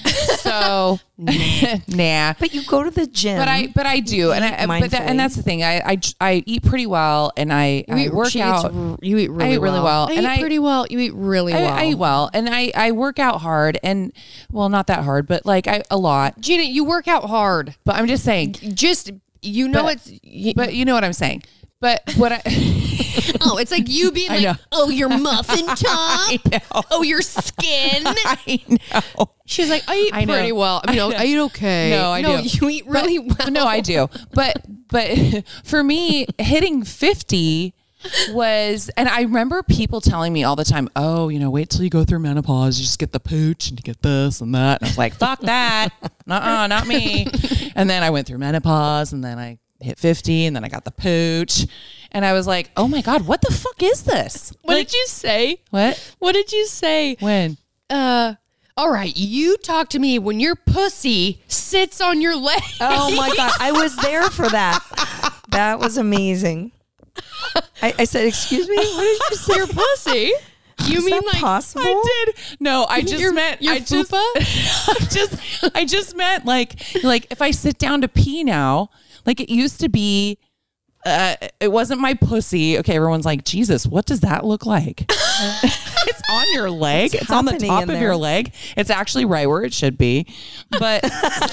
So nah. But you go to the gym. But I, but I do, and I, eat but that, and mindfully. that's the thing. I, I, I eat pretty well, and I, I you, work she out. Eats, r- you eat really I eat really well, I and eat I- pretty well. You eat really I, well. I eat well, and I, I work out hard, and well, not that hard, but like I a lot. Gina, you work out hard. But I'm just saying. Just you know But- it's you, But you know what I'm saying. But what I. oh, it's like you being I like, know. oh, your muffin top. I know. Oh, your skin. I know. She's like, I eat I know. pretty well. I mean, I, eat okay. No, I no, do. you eat really But- well. No, I do. But but for me, hitting fifty was, and I remember people telling me all the time, oh, you know, wait till you go through menopause, you just get the pooch and you get this and that. And I was like, fuck that. Nuh-uh, not me. And then I went through menopause, and then I hit fifty, and then I got the pooch. And I was like, oh my God, what the fuck is this? What Like, did you say? What? What did you say? When? Uh, all right, you talk to me when your pussy sits on your leg. Oh my God. I was there for that. That was amazing. I, I said, excuse me? What did you say? Your pussy? You Is mean that like possible? I did. No, I just Your- meant your I just, fupa? I just I just meant like like if I sit down to pee now, like it used to be uh it wasn't my pussy. Okay, everyone's like, Jesus, what does that look like? It's on your leg. What's it's on the happening top in of there? your leg. It's actually right where it should be. But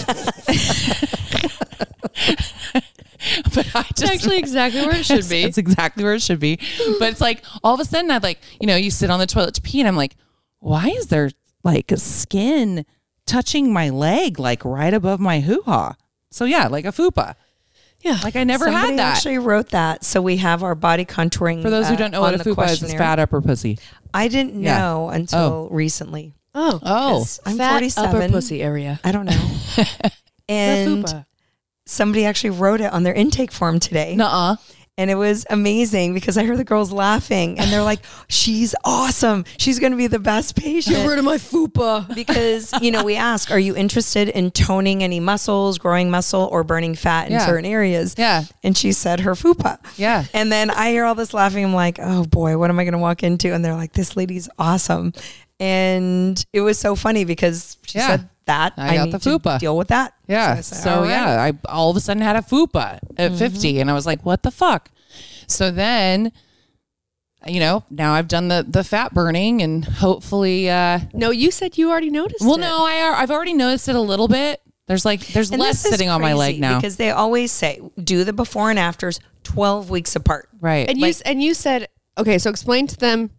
But I just It's actually exactly where it should it's, be. It's exactly where it should be. But it's like all of a sudden I'd like, you know, you sit on the toilet to pee and I'm like, why is there like skin touching my leg like right above my hoo-ha? So yeah, like a fupa. Yeah. Like I never Somebody had that. actually wrote that. So we have our body contouring. For those who uh, don't know what on a the fupa is, it's questionnaire. fat upper pussy. I didn't Yeah. know until recently. oh, Oh. 'Cause I'm fat forty-seven. upper pussy area. I don't know. and fupa. somebody actually wrote it on their intake form today. Nuh-uh. And it was amazing because I heard the girls laughing and they're like, she's awesome. She's going to be the best patient. Get rid of my fupa. Because, you know, we ask, are you interested in toning any muscles, growing muscle, or burning fat in Yeah. certain areas? Yeah. And she said her fupa. Yeah. And then I hear all this laughing. I'm like, oh boy, what am I going to walk into? And they're like, this lady's awesome. And it was so funny because she Yeah. said that I got need the to fupa. deal with that. Yeah. I So, said, all right. yeah, I all of a sudden had a fupa at fifty and I was like, what the fuck? So then, you know, now I've done the the fat burning and hopefully uh No, you said you already noticed well it. no, I I've already noticed it a little bit. There's like there's And less this is sitting on my leg crazy now. because they always say do the before and afters twelve weeks apart. Right. And you Like- s and you said, okay, so explain to them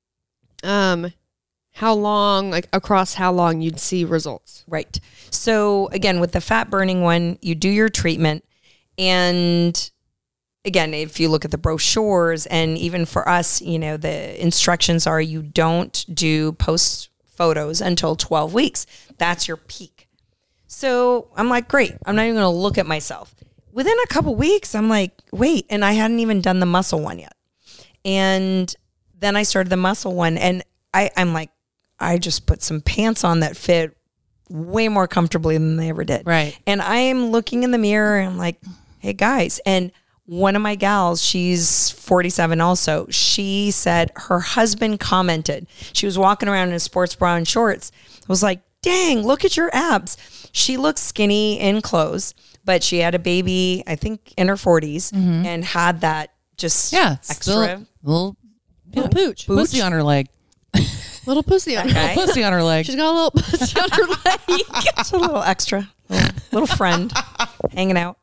um how long, like across how long you'd see results. Right. So again, with the fat burning one, you do your treatment. And again, if you look at the brochures and even for us, you know, the instructions are you don't do post photos until twelve weeks. That's your peak. So I'm like, great. I'm not even going to look at myself. Within a couple weeks, I'm like, wait. And I hadn't even done the muscle one yet. And then I started the muscle one. And I, I'm like, I just put some pants on that fit way more comfortably than they ever did. Right. And I am looking in the mirror and I'm like, hey guys. And one of my gals, she's forty-seven also, she said her husband commented, she was walking around in a sports bra and shorts. I was like, dang, look at your abs. She looks skinny in clothes, but she had a baby, I think in her forties, and had that just Yeah. extra. Still, little Little pooch. pussy on her leg. Little pussy on her. Okay. Pussy on her leg. She's got a little pussy on her leg. Just a little extra, little, little friend hanging out.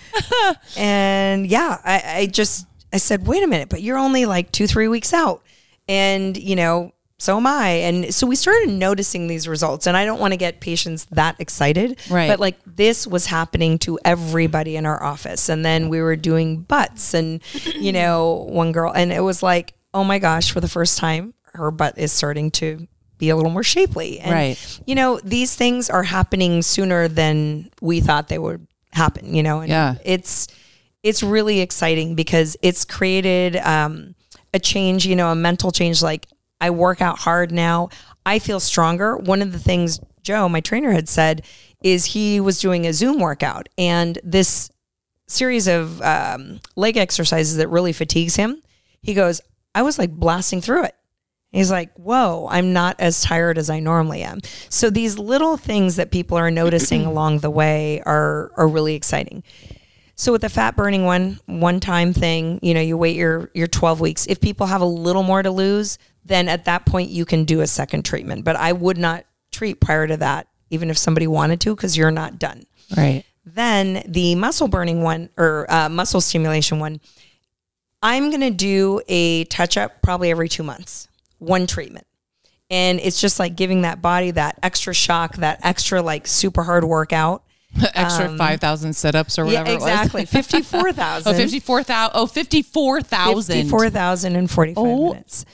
And yeah, I, I just, I said, wait a minute, but you're only like two, three weeks out. And, you know, so am I. And so we started noticing these results. And I don't want to get patients that excited. Right. But like this was happening to everybody in our office. And then we were doing butts and, you know, one girl, and it was like, oh my gosh, for the first time, her butt is starting to be a little more shapely. And, Right. you know, these things are happening sooner than we thought they would happen, you know, and Yeah. it's, it's really exciting because it's created um, a change, you know, a mental change. Like I work out hard now. I feel stronger. One of the things Joe, my trainer, had said is he was doing a Zoom workout and this series of um, leg exercises that really fatigues him. He goes, I was like blasting through it. He's like, whoa, I'm not as tired as I normally am. So these little things that people are noticing along the way are are really exciting. So with the fat burning one, one time thing, you know, you wait your your twelve weeks. If people have a little more to lose, then at that point you can do a second treatment. But I would not treat prior to that, even if somebody wanted to, because you're not done. Right. Then the muscle burning one or uh, muscle stimulation one, I'm going to do a touch up probably every two months, one treatment. And it's just like giving that body that extra shock, that extra like super hard workout. Extra five thousand sit-ups or whatever Yeah, exactly. it was. fifty-four thousand. Oh, fifty-four thousand. Oh, fifty-four thousand. fifty-four thousand in forty-five Oh. minutes.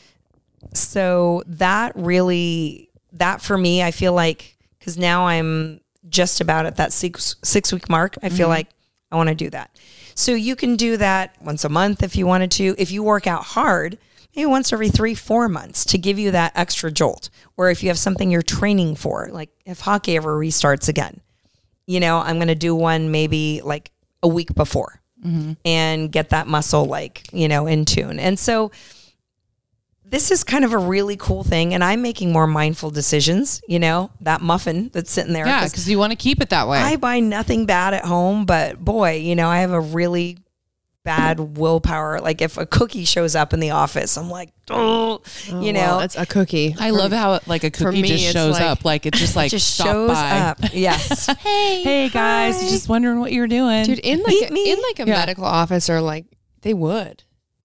So that really, that for me, I feel like, because now I'm just about at that six, six week mark, I feel like I want to do that. So you can do that once a month if you wanted to. If you work out hard, maybe once every three, four months to give you that extra jolt. Or if you have something you're training for, like if hockey ever restarts again, you know, I'm going to do one maybe like a week before and get that muscle like, you know, in tune. And so this is kind of a really cool thing. And I'm making more mindful decisions, you know, that muffin that's sitting there. Yeah, 'cause because you want to keep it that way. I buy nothing bad at home, but boy, you know, I have a really bad willpower. Like if a cookie shows up in the office, I'm like, oh, Oh, you well, know, it's a cookie. I love how it, like a for cookie me, just it's shows like- up. Like it just like it just stop shows by. up. Yes. Hey, hey guys, just wondering what you're doing. Dude, in like Eat a, me. in like a Yeah. medical office or like they would.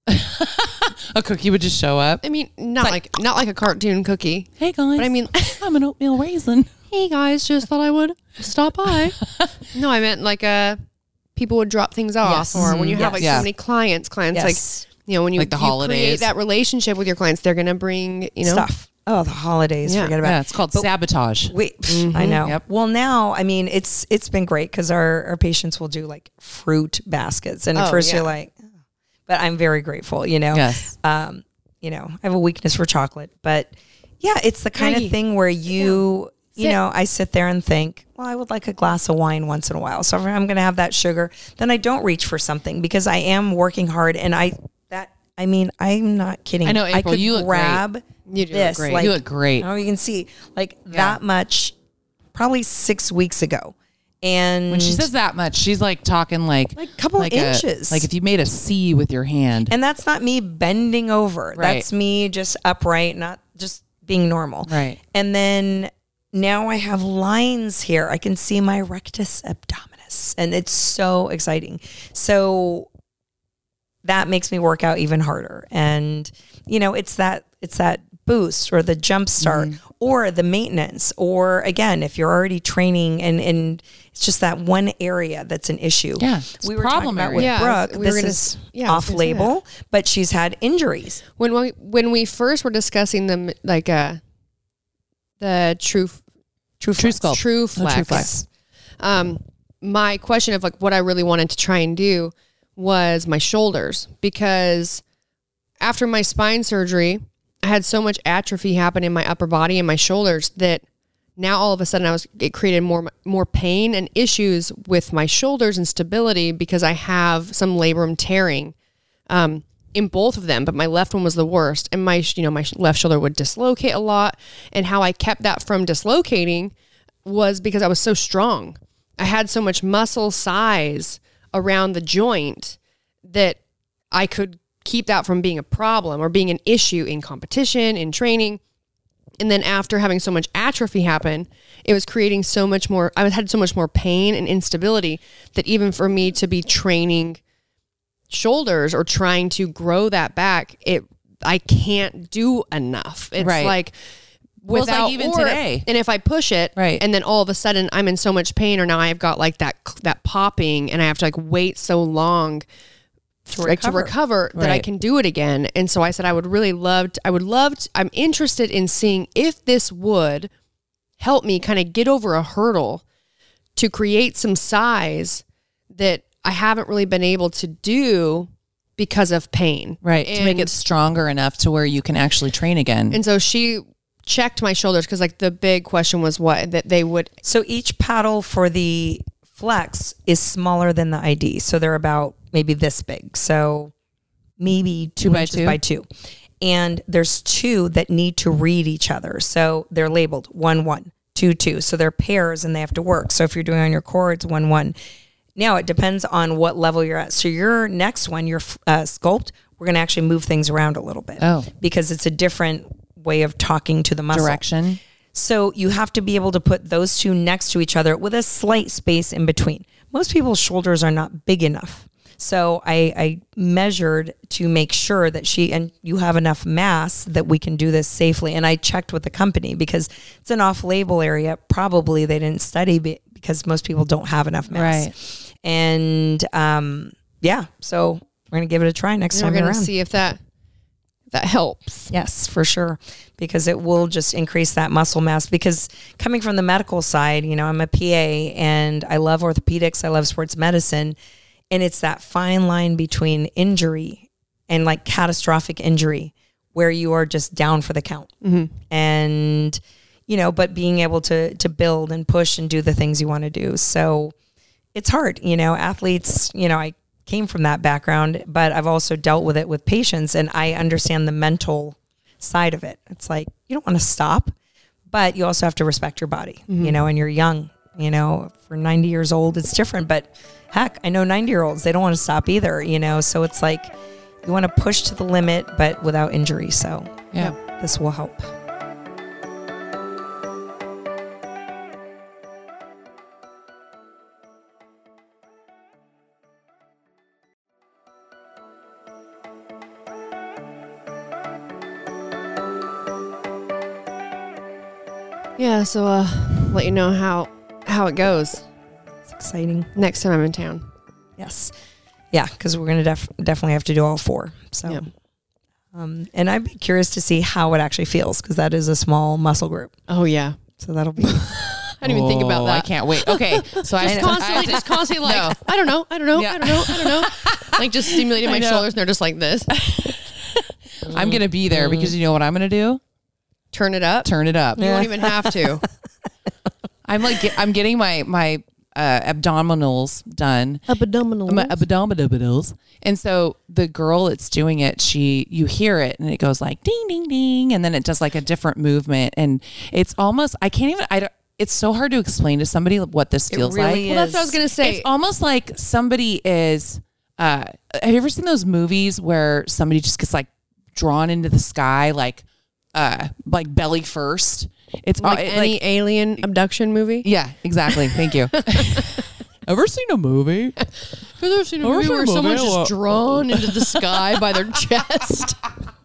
A cookie would just show up. I mean, not like, not like a cartoon cookie. Hey guys, But I mean, I'm an oatmeal raisin. hey guys, just thought I would stop by. No, I meant like uh people would drop things off, Yes. or when you have Yes. like Yeah. so many clients, clients Yes. like you know when you, Like the you create holidays. that relationship with your clients, they're gonna bring you know Stuff. Oh, the holidays. Yeah. Forget about Yeah, it. it's called But- sabotage. Wait, I know. Yep. Well, now, I mean, it's it's been great because our, our patients will do like fruit baskets. And at Oh, first yeah. you're like, oh. But I'm very grateful, you know. Yes. Um, you know, I have a weakness for chocolate. But yeah, it's the kind Maggie, of thing where you, you Sit. know, I sit there and think, well, I would like a glass of wine once in a while. So if I'm going to have that sugar, then I don't reach for something because I am working hard. And I, that, I mean, I'm not kidding. I know, I April, could you look great. grab You do look this. great. Like, You look great. Oh, you can see like that much, probably six weeks ago. And When she says that much, she's like talking like Like a couple a- inches. like if you made a C with your hand. and that's not me bending over. Right. That's me just upright, not just being normal. Right. And then now I have lines here. I can see my rectus abdominis, and it's so exciting. So that makes me work out even harder. And, you know, it's that, it's that boost or the jump start mm. or the maintenance, or again, if you're already training and, and it's just that one area that's an issue. Yeah. We were talking about with yeah, Brooke, we this gonna, is yeah, off label, but she's had injuries. When we, when we first were discussing them, like, uh, the true, true, true sculpt, true flex, true flex. Um, my question of like what I really wanted to try and do was my shoulders, because after my spine surgery, I had so much atrophy happen in my upper body and my shoulders that now all of a sudden I was, it created more, more pain and issues with my shoulders and stability because I have some labrum tearing, um, in both of them, but my left one was the worst. And my, you know, my left shoulder would dislocate a lot. And how I kept that from dislocating was because I was so strong. I had so much muscle size around the joint that I could keep that from being a problem or being an issue in competition, in training. And then after having so much atrophy happen, it was creating so much more, I had so much more pain and instability that even for me to be training shoulders or trying to grow that back, it, I can't do enough. It's right. like, Well, it's without like even or, today. And if I push it, right. and then all of a sudden I'm in so much pain, or now I've got like that that popping, and I have to like wait so long to recover, like, to recover that right. I can do it again. And so I said I would really love to, I would love to, I'm interested in seeing if this would help me kind of get over a hurdle to create some size that I haven't really been able to do because of pain. Right. And, to make it stronger enough to where you can actually train again. And so she checked my shoulders, because like the big question was what that they would. So each paddle for the flex is smaller than the I D. So they're about maybe this big. So maybe two, two by inches two by two. And there's two that need to read each other. So they're labeled one, one, two, two. So they're pairs and they have to work. So if you're doing on your core, it's one, one. Now it depends on what level you're at. So your next one, your uh, sculpt, we're going to actually move things around a little bit. Oh. Because it's a different way of talking to the muscle. Direction. So you have to be able to put those two next to each other with a slight space in between. Most people's shoulders are not big enough. So I, I measured to make sure that she, and you have enough mass that we can do this safely. And I checked with the company because it's an off-label area. Probably they didn't study because most people don't have enough mass. Right. And um, yeah, so we're going to give it a try next And time we're going around. to see if that that helps. Yes, for sure. Because it will just increase that muscle mass. Because coming from the medical side, you know, I'm a P A and I love orthopedics. I love sports medicine. And it's that fine line between injury and like catastrophic injury where you are just down for the count. Mm-hmm. And, you know, but being able to, to build and push and do the things you want to do. So it's hard, you know, athletes, you know, I came from that background, but I've also dealt with it with patients, and I understand the mental side of it. It's like, you don't want to stop, but you also have to respect your body, mm-hmm. you know, and you're young, you know, for ninety years old, it's different, but heck, I know ninety year olds, they don't want to stop either, you know? So it's like, you want to push to the limit, but without injury. So yeah, this will help. Yeah, so uh, let you know how how it goes It's exciting. next time I'm in town. Yes. Yeah, because we're going to def- definitely have to do all four. So, Yeah. um, and I'd be curious to see how it actually feels, because that is a small muscle group. Oh yeah, So that'll be... I didn't even think about Oh, that. I can't wait. Okay, so I Just constantly, just constantly like, No. I don't know, I don't know, Yeah. I don't know, I don't know. Like just stimulating my I know. shoulders, and they're just like this. I'm gonna be there because you know what I'm gonna do? Turn it up. Turn it up. You won't even have to. I'm like, get, I'm getting my my uh, abdominals done. Abdominal. My abdominals. And so the girl that's doing it, she, you hear it and it goes like ding, ding, ding. And then it does like a different movement. And it's almost, I can't even, I don't, it's so hard to explain to somebody what this It feels really like. Well, that's what I was gonna say. It's almost like somebody is, uh, have you ever seen those movies where somebody just gets like drawn into the sky, like, uh, like belly first? It's like uh, any like, alien abduction movie. yeah, exactly. Thank you. Ever seen a movie? Have you ever seen a movie where someone's just drawn into the sky by their chest?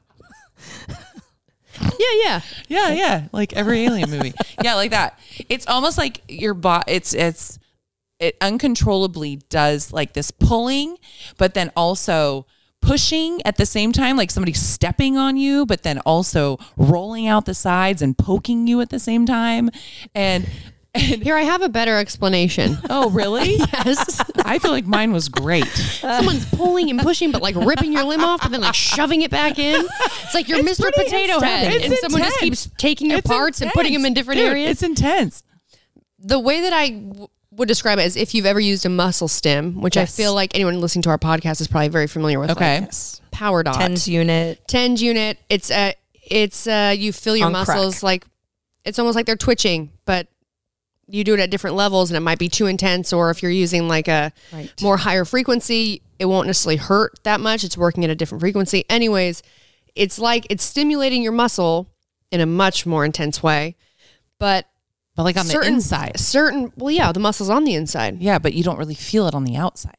yeah, yeah. Yeah, yeah. Like every alien movie. Yeah, like that. It's almost like your body, it's, it's, it uncontrollably does like this pulling, but then also pushing at the same time, like somebody stepping on you, but then also rolling out the sides and poking you at the same time. And, and Here, I have a better explanation. oh, really? Yes. I feel like mine was great. Someone's pulling and pushing, but like ripping your limb off and then like shoving it back in. It's like you're It's Mister pretty Potato intense. Head, It's and someone just intense. keeps taking your It's parts and putting them in intense. different Dude, areas. It's intense. The way that I w- would describe it is if you've ever used a muscle stim, which Yes. I feel like anyone listening to our podcast is probably very familiar with. Okay. Like Power Dot. Tens unit. tens unit. It's a, it's uh you feel your On muscles crack. like, it's almost like they're twitching, but you do it at different levels and it might be too intense, or if you're using like a Right. more higher frequency, it won't necessarily hurt that much. It's working at a different frequency. Anyways, it's like it's stimulating your muscle in a much more intense way. But But like on certain, the inside. certain, well, yeah, the muscle's on the inside. Yeah, but you don't really feel it on the outside.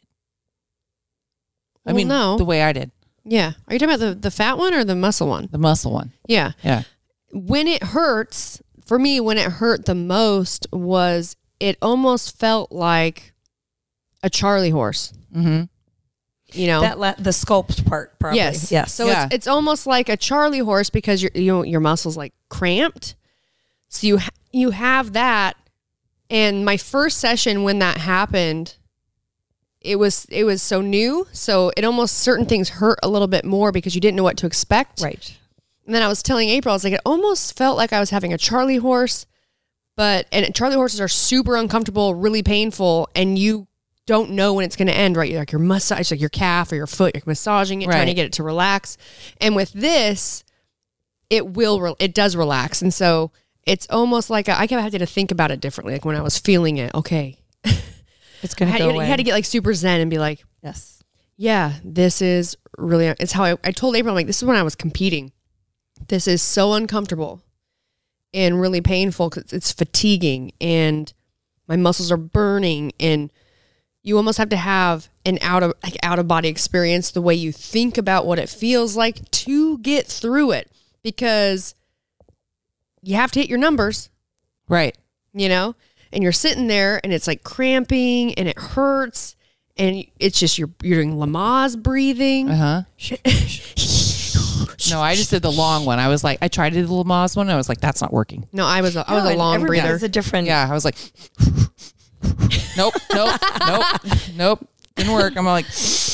I Well, mean, no. the way I did, Yeah. Are you talking about the, the fat one or the muscle one? the muscle one. Yeah. Yeah. When it hurts, for me, when it hurt the most was it almost felt like a Charlie horse. Mm-hmm. You know? That la- the sculpt part, probably. Yes. Yes. So Yeah. it's it's almost like a Charlie horse because your you know, your muscles like cramped. So you ha- you have that. And my first session when that happened, it was it was so new. So it almost certain things hurt a little bit more because you didn't know what to expect. Right. And then I was telling April, I was like, it almost felt like I was having a Charlie horse, but and Charlie horses are super uncomfortable, really painful, and you don't know when it's going to end, right? You're like your massage, like your calf or your foot, you're massaging it, trying to Right. get it to relax. And with this, it will, re- it does relax. And so it's almost like a, I kept having to think about it differently. Like when I was feeling it, okay. It's I going to had, go you had- away. you had to get like super zen and be like, yes. yeah, this is really, it's how I, I told April, I'm like, this is when I was competing. This is so uncomfortable and really painful because it's fatiguing and my muscles are burning, and you almost have to have an out of like out of body experience the way you think about what it feels like to get through it, because you have to hit your numbers, Right. you know, and you're sitting there and it's like cramping and it hurts. And it's just you're you're doing Lamaze breathing. Uh huh. No, I just did the long one. I was like, I tried to do the Lamaze one. And I was like, that's not working. No, I was a, I was No, a and long everybody breather. has a different. Yeah, I was like, nope, nope, nope, nope, didn't work. I'm like,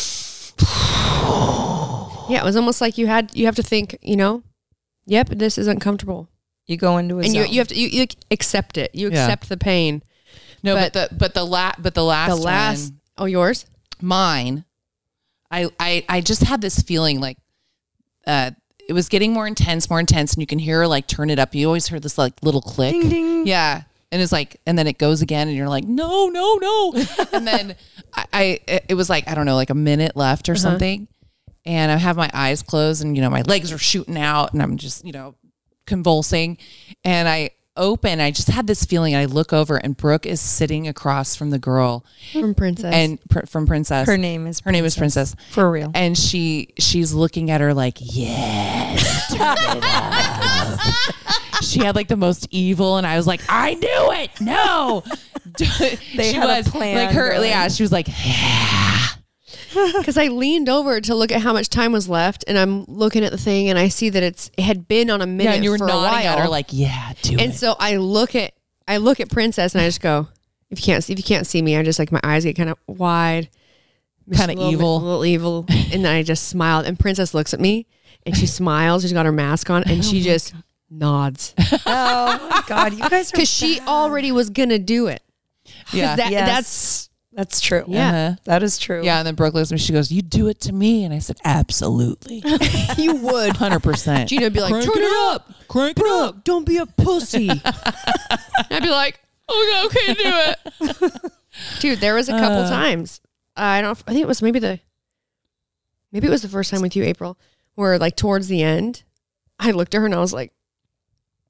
Yeah, it was almost like you had you have to think, you know, yep, this is uncomfortable, You go into a and you zone. you have to you, you accept it. You Yeah. accept the pain. no, But- but, the but the la but the last The last one, oh yours. mine, I I I just had this feeling like, uh, it was getting more intense, more intense, and you can hear her like turn it up. You always heard this like little click. Ding, ding. Yeah. And it's like, and then it goes again, and you're like, no, no, no. And then I, I, it was like, I don't know, like a minute left or Uh-huh. something. And I have my eyes closed, and, you know, my legs are shooting out, and I'm just, you know, convulsing. And I open, I just had this feeling, and I look over, and Brooke is sitting across from the girl From Princess. and pr- from Princess. Her name is Her name is Princess. For real. And she she's looking at her like, yes, turn it up. She had like the most evil, and I was like, I knew it. No, They she had a was plan like her. going. Yeah, she was like, yeah. Because I leaned over to look at how much time was left, and I'm looking at the thing, and I see that it's it had been on a minute Yeah, and you were for a nodding while. at her like, yeah, do and it. so I look at I look at Princess, and I just go, if you can't see, if you can't see me, I just like my eyes get kind of wide, Kinda Just a little bit- evil. a little evil, and then I just smiled, and Princess looks at me, and she smiles. She's got her mask on, and she just nods Oh my God, you guys are because she bad. already was gonna do it. 'Cause Yeah, that, Yes. that's That's true. Yeah. Uh-huh. That is true. Yeah, and then Brooke looks at me. She goes, "You do it to me," and I said, "Absolutely, you would. hundred percent." Gina would be like, Crank turn it it up. up, Crank it up. don't be a pussy. I'd be like, okay, okay, do it. Dude, there was a couple Uh. times. I don't. I think it was maybe the. Maybe it was the first time with you, April, where like towards the end, I looked at her and I was like,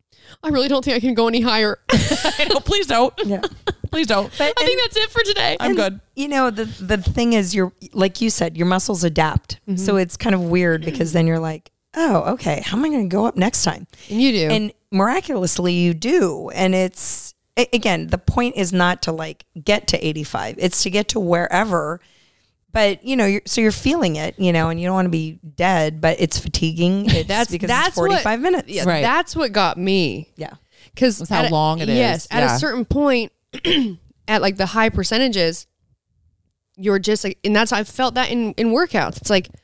I really don't think I can go any higher. no, please don't. Yeah. Please don't. I think that's it for today. I'm good. You know, the the thing is, you're like you said, your muscles adapt. Mm-hmm. So it's kind of weird because then you're like, oh, okay, how am I going to go up next time? And you do. And miraculously you do. And it's, a- again, the point is not to like get to eighty-five. It's to get to wherever. But, you know, you're, so you're feeling it, you know, and you don't want to be dead, but it's fatiguing. It's that's because that's it's forty-five what, minutes. Yeah, Right. That's what got me. Yeah. Because That's how long it is. Yes, at Yeah. a certain point, at like the high percentages, you're just like, and that's I felt that in in workouts. It's like,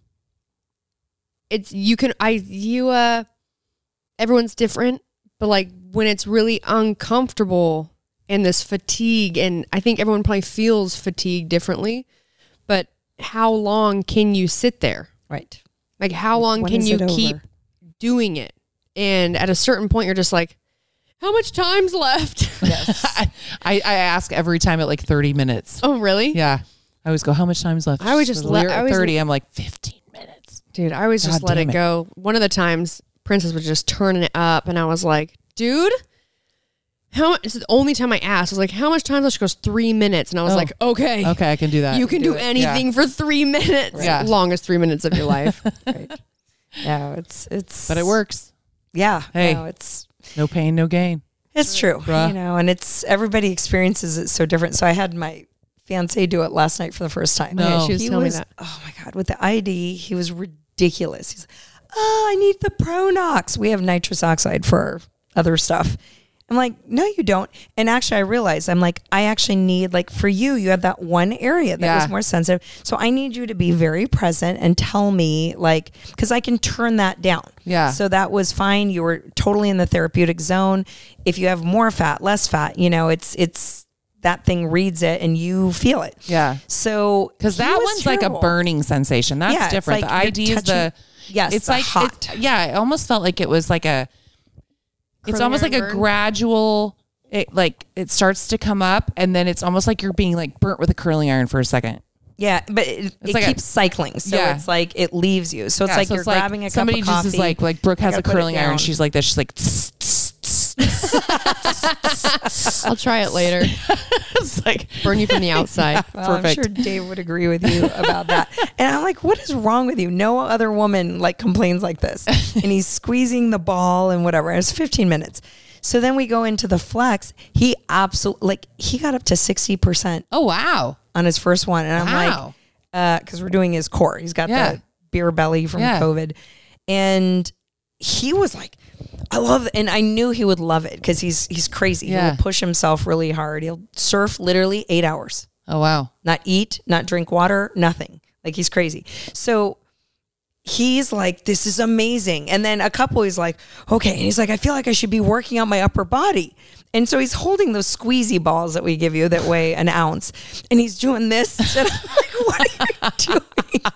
it's you can I you uh, everyone's different, but like when it's really uncomfortable and this fatigue, and I think everyone probably feels fatigue differently, but how long can you sit there? Right. Like how long When can is you it keep over? doing it? And at a certain point, you're just like, how much time's left? Yes. I, I ask every time at like thirty minutes. Oh, really? Yeah. I always go, how much time's left? I would just So let- we're I at always- thirty. I'm like, fifteen minutes. Dude, I always just God let it damn it. go. One of the times, Princess was just turning it up, and I was like, dude, how much? This is the only time I asked. I was like, how much time left? She goes, three minutes. And I was Oh. like, okay. Okay, I can do that. You can do, it. anything Yeah. for three minutes. Yeah. Longest three minutes of your life. Right. Yeah. It's, it's, But it works. Yeah. Hey. No, it's, No pain, no gain. It's true, Bruh. you know, and it's everybody experiences it so different. So I had my fiance do it last night for the first time. No. Yeah, she was He telling was, me that. oh my God, with the I D, he was ridiculous. He's like, oh, I need the Pronox. We have nitrous oxide for our other stuff. I'm like, no, you don't. And actually, I realized, I'm like, I actually need, like, for you, you have that one area that Yeah. was more sensitive. So I need you to be very present and tell me, like, because I can turn that down. Yeah. So that was fine. You were totally in the therapeutic zone. If you have more fat, less fat, you know, it's, it's, that thing reads it and you feel it. Yeah. So, Because he that was one's like a terrible. burning sensation. That's Yeah, it's different. like the I you're D is the, touching- yes, it's the like, hot. It, yeah, it almost felt like it was like a, it's Curling almost like iron a burn? gradual, it like, it starts to come up and then it's almost like you're being like burnt with a curling iron for a second. Yeah, but it, it like a- keeps cycling, so Yeah. it's like it leaves you. So it's Yeah, like so you're it's like grabbing a somebody cup of coffee. just is like, like Brooke has I a gotta put it curling iron. down. She's like this. She's like, tss, tss, tss. I'll try it later. It's like, Burn you from the outside. Well, I'm perfect. sure Dave would agree with you about that. And I'm like, what is wrong with you? No other woman like complains like this. And he's squeezing the ball and whatever. And it's fifteen minutes. So then we go into the flex. He absolutely, like, he got up to sixty percent oh, wow. on his first one. And I'm Wow. like, uh, because we're doing his core. He's got Yeah. the beer belly from Yeah. COVID. And he was like, I love it. And I knew he would love it because he's he's crazy. Yeah. He will push himself really hard. He'll surf literally eight hours. Oh, wow. Not eat, not drink water, nothing. Like, he's crazy. So he's like, this is amazing. And then a couple, he's like, okay. And he's like, I feel like I should be working out my upper body. And so he's holding those squeezy balls that we give you that weigh an ounce. And he's doing this. And I'm like, what are you doing?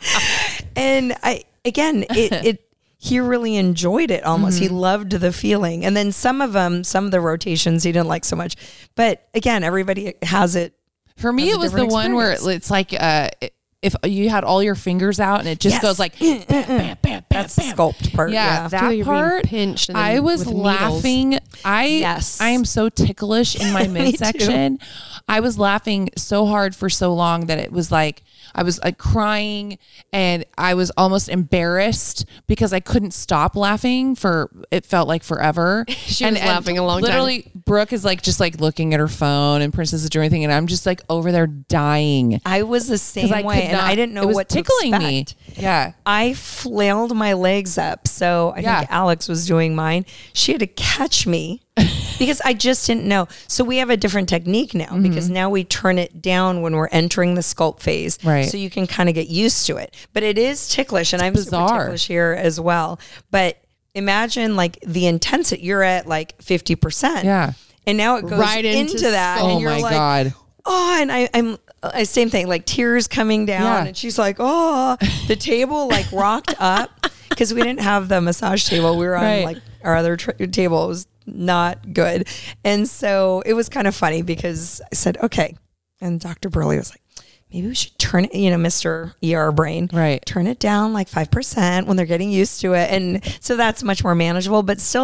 And I, again, it, it, he really enjoyed it almost. Mm-hmm. He loved the feeling. And then some of them, some of the rotations he didn't like so much. But again, everybody has it. For me, That's it a was the different one where experience. it's like, uh, if you had all your fingers out and it just Yes. goes like, bam, bam, bam, bam, That's the bam. sculpt part. Yeah, Yeah. that Feel you're being part. pinched and then I was with needles. laughing. I Yes. I am so ticklish in my Me midsection. I was laughing so hard for so long that it was like I was like crying and I was almost embarrassed because I couldn't stop laughing for it felt like forever. She and, was laughing a long time. literally, Brooke is like just like looking at her phone and Princess is doing anything and I'm just like over there dying. I was the same I way, could and not- I didn't know it was what tickling to me. expect. Yeah. I flailed my legs up. So I Yeah. think Alex was doing mine. She had to catch me because I just didn't know. So we have a different technique now Mm-hmm. because now we turn it down when we're entering the sculpt phase. Right. So you can kind of get used to it. But it is ticklish, and I'm super bizarre. ticklish here as well. But imagine like the intensity. You're at like fifty percent. Yeah. And now it goes Right into into, that. sculpt. And Oh you're my like, God. oh, and I, I'm uh, same thing, like tears coming down, Yeah. and she's like, oh, the table like rocked up because we didn't have the massage table. We were on Right. like our other tr- table. It was not good, and so it was kind of funny because I said, okay, and Doctor Burley was like, maybe we should turn it, you know, Mister E R brain, Right. turn it down like five percent when they're getting used to it, and so that's much more manageable. But still, the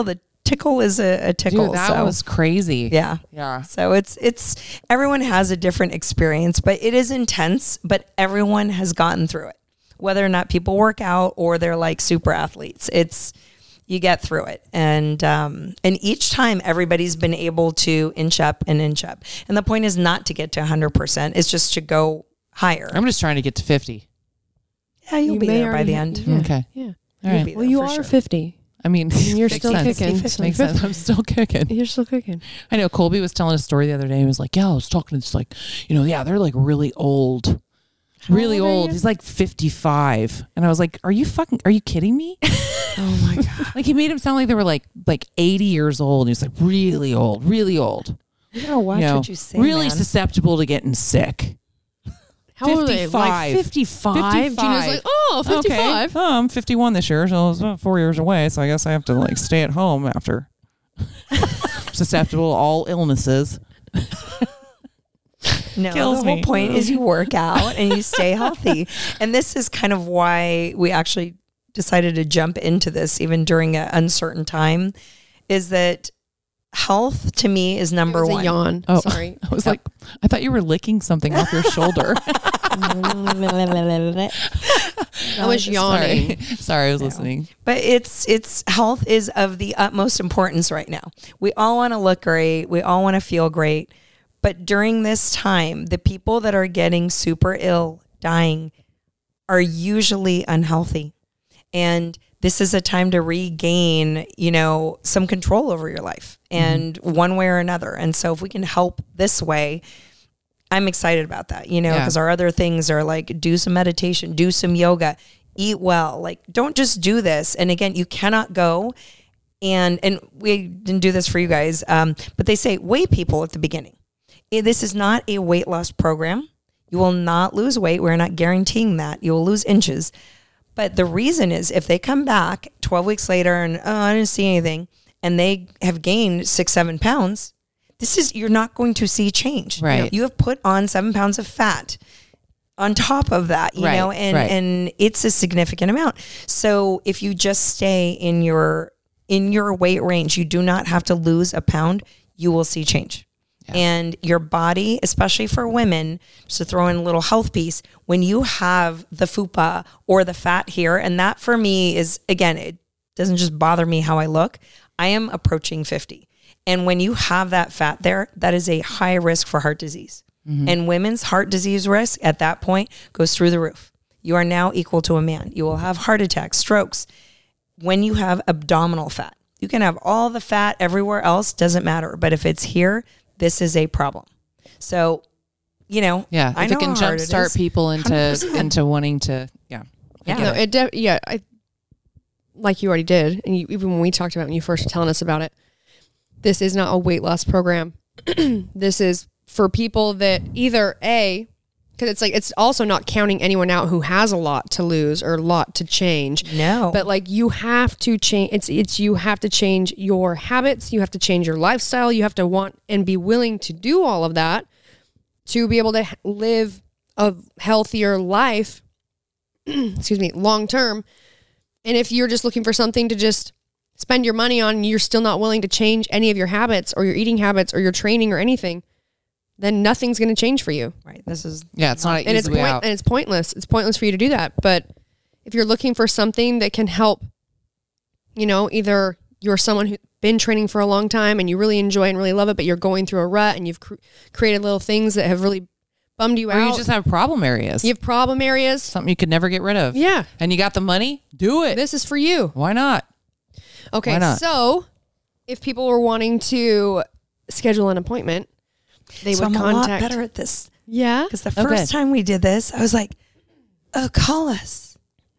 tickle is a, a tickle. Dude, that so. was crazy. Yeah. Yeah. So it's it's everyone has a different experience, but it is intense, but everyone has gotten through it. Whether or not people work out or they're like super athletes. It's you get through it. And um and each time everybody's been able to inch up and inch up. And the point is not to get to one hundred percent. It's just to go higher. I'm just trying to get to fifty. Yeah, you'll You be may there by already the have- end. Yeah. Okay. Yeah. All You'll right. be Well, there you for are sure. fifty. I mean, You're makes still sense. kicking. fifty. Makes sense. I'm still kicking. You're still cooking. I know Colby was telling a story the other day. He was like, yeah, I was talking to this, like, you know, yeah, they're like really old. Really old are old. you? He's like fifty-five. And I was like, are you fucking, are you kidding me? Oh my God. Like he made him sound like they were like, like eighty years old. He was like really old, really old. You gotta watch You know, what you say. really man. susceptible to getting sick. How old are they? Like fifty-five. fifty-five? Gina's like, oh, fifty-five. Okay. Oh, I'm fifty-one this year, so it's uh, four years away. So I guess I have to like stay at home after. Susceptible to all illnesses. No, Kills the whole me. point is you work out and you stay healthy. And this is kind of why we actually decided to jump into this even during an uncertain time, is that health to me is number It was one. a yawn. Oh, Sorry. I was like, I thought you were licking something off your shoulder. I was yawning. Sorry. Sorry, I was listening. But it's it's health is of the utmost importance right now. We all want to look great. We all want to feel great. But during this time, the people that are getting super ill, dying, are usually unhealthy. And this is a time to regain, you know, some control over your life and mm-hmm. one way or another. And so if we can help this way, I'm excited about that, you know, because Yeah. our other things are like do some meditation, do some yoga, eat well. Like, don't just do this. And again, you cannot go and, and we didn't do this for you guys, um, but they say weigh people at the beginning. This is not a weight loss program. You will not lose weight. We're not guaranteeing that. You will lose inches. But the reason is if they come back twelve weeks later and, oh, I didn't see anything, and they have gained six, seven pounds, this is, you're not going to see change. Right. You know, you have put on seven pounds of fat on top of that, you Right, know, and, right. and it's a significant amount. So if you just stay in your, in your weight range, you do not have to lose a pound, you will see change. Yeah. And your body, especially for women, just to throw in a little health piece, when you have the fupa or the fat here, and that for me is, again, it doesn't just bother me how I look. I am approaching fifty. And when you have that fat there, that is a high risk for heart disease. Mm-hmm. And women's heart disease risk at that point goes through the roof. You are now equal to a man. You will have heart attacks, strokes. When you have abdominal fat, you can have all the fat everywhere else, doesn't matter. But if it's here, this is a problem. So, you know, Yeah, I if know it can how hard it jumpstart is. people into one hundred percent. into wanting to, yeah, Yeah. No, it de- yeah, I like you already did, and you, even when we talked about it when you first were telling us about it, this is not a weight loss program. This is for people that either A, because it's like it's also not counting anyone out who has a lot to lose or a lot to change. No. But like you have to change. It's it's you have to change your habits. You have to change your lifestyle. You have to want and be willing to do all of that to be able to h- live a healthier life. Excuse me, long term. And if you're just looking for something to just spend your money on, and you're still not willing to change any of your habits or your eating habits or your training or anything, then nothing's going to change for you. Right. This is yeah. It's not an And easy it's way point, out. and it's pointless. It's pointless for you to do that. But if you're looking for something that can help, you know, either you're someone who's been training for a long time and you really enjoy and really love it, but you're going through a rut and you've cr- created little things that have really bummed you Or out. you just have problem areas. You have problem areas. Something you could never get rid of. Yeah. And you got the money? Do it. This is for you. Why not? Okay, Why not? so if people were wanting to schedule an appointment, they so would I'm contact. a lot better at this. Yeah. Because the Okay. first time we did this, I was like, oh, call us.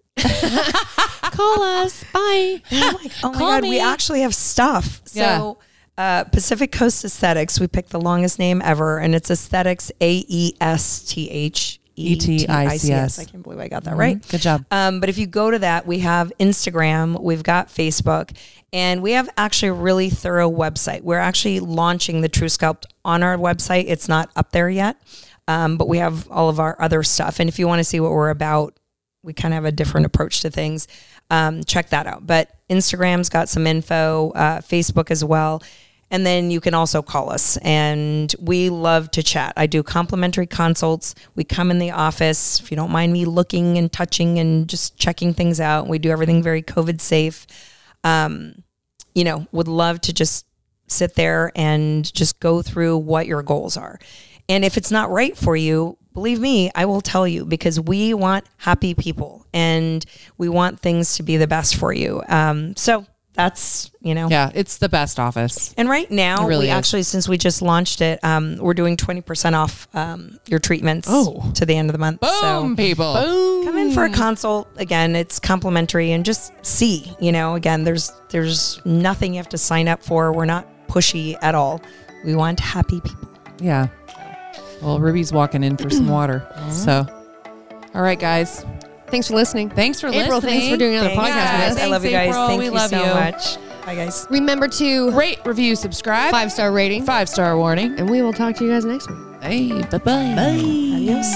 Call us. Bye. And I'm like, oh my Call God, me. we actually have stuff. Yeah. So uh, Pacific Coast Aesthetics, we picked the longest name ever, and it's Aesthetics, A E S T H E T I C S. I can't believe I got that right. Good job. Um, but if you go to that, we have Instagram, we've got Facebook, and we have actually a really thorough website. We're actually launching the True Sculpt on our website. It's not up there yet, um, but we have all of our other stuff. And if you want to see what we're about, we kind of have a different approach to things. um, check that out. But Instagram's got some info, uh, Facebook as well. And then you can also call us, and we love to chat. I do complimentary consults. We come in the office. If you don't mind me looking and touching and just checking things out, we do everything very COVID safe. Um, you know, would love to just sit there and just go through what your goals are. And if it's not right for you, believe me, I will tell you, because we want happy people and we want things to be the best for you. Um, so that's, you know. Yeah, it's the best office. And right now, It really we is. actually, since we just launched it, um, we're doing twenty percent off um, your treatments Oh. to the end of the month. Boom, So people. come in for a consult. Again, it's complimentary, and just see, you know, again, there's there's nothing you have to sign up for. We're not pushy at all. We want happy people. Yeah. Well, Ruby's walking in for some water. So, all right, guys. Thanks for listening. Thanks for April, listening. thanks for doing another Thanks, podcast guys. with us. I love you guys. April. Thank We you love so you. much. Bye, guys. Remember to Rate, review, subscribe. five star rating, Five star warning. and we will talk to you guys next week. Hey, bye-bye. Bye. Adios.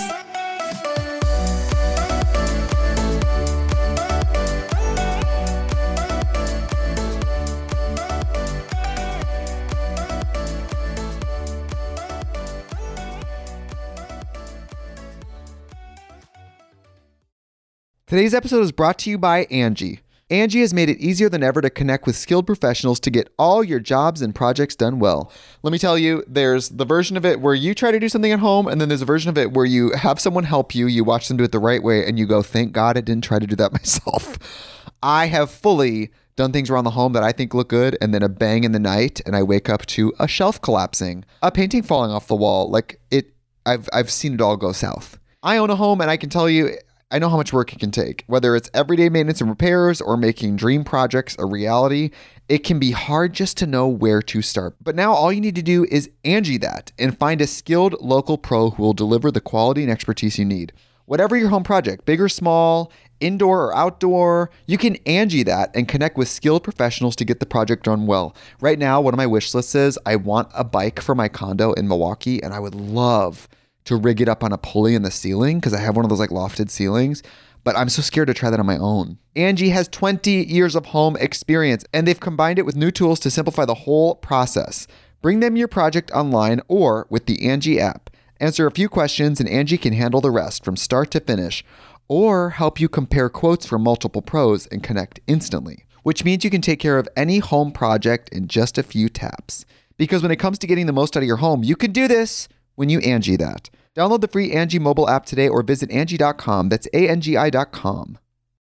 Today's episode is brought to you by Angie. Angie has made it easier than ever to connect with skilled professionals to get all your jobs and projects done well. Let me tell you, there's the version of it where you try to do something at home, and then there's a version of it where you have someone help you, you watch them do it the right way, and you go, thank God I didn't try to do that myself. I have fully done things around the home that I think look good, and then a bang in the night, and I wake up to a shelf collapsing, a painting falling off the wall. Like it, I've I've seen it all go south. I own a home, and I can tell you, I know how much work it can take. Whether it's everyday maintenance and repairs or making dream projects a reality, it can be hard just to know where to start. But now all you need to do is Angie that and find a skilled local pro who will deliver the quality and expertise you need. Whatever your home project, big or small, indoor or outdoor, you can Angie that and connect with skilled professionals to get the project done well. Right now, one of my wish lists is I want a bike for my condo in Milwaukee, and I would love to rig it up on a pulley in the ceiling because I have one of those like lofted ceilings, but I'm so scared to try that on my own. Angie has twenty years of home experience, and they've combined it with new tools to simplify the whole process. Bring them your project online or with the Angie app. Answer a few questions and Angie can handle the rest from start to finish, or help you compare quotes from multiple pros and connect instantly, which means you can take care of any home project in just a few taps. Because when it comes to getting the most out of your home, you can do this when you Angie that. Download the free Angie mobile app today or visit Angie dot com. That's A N G I dot com.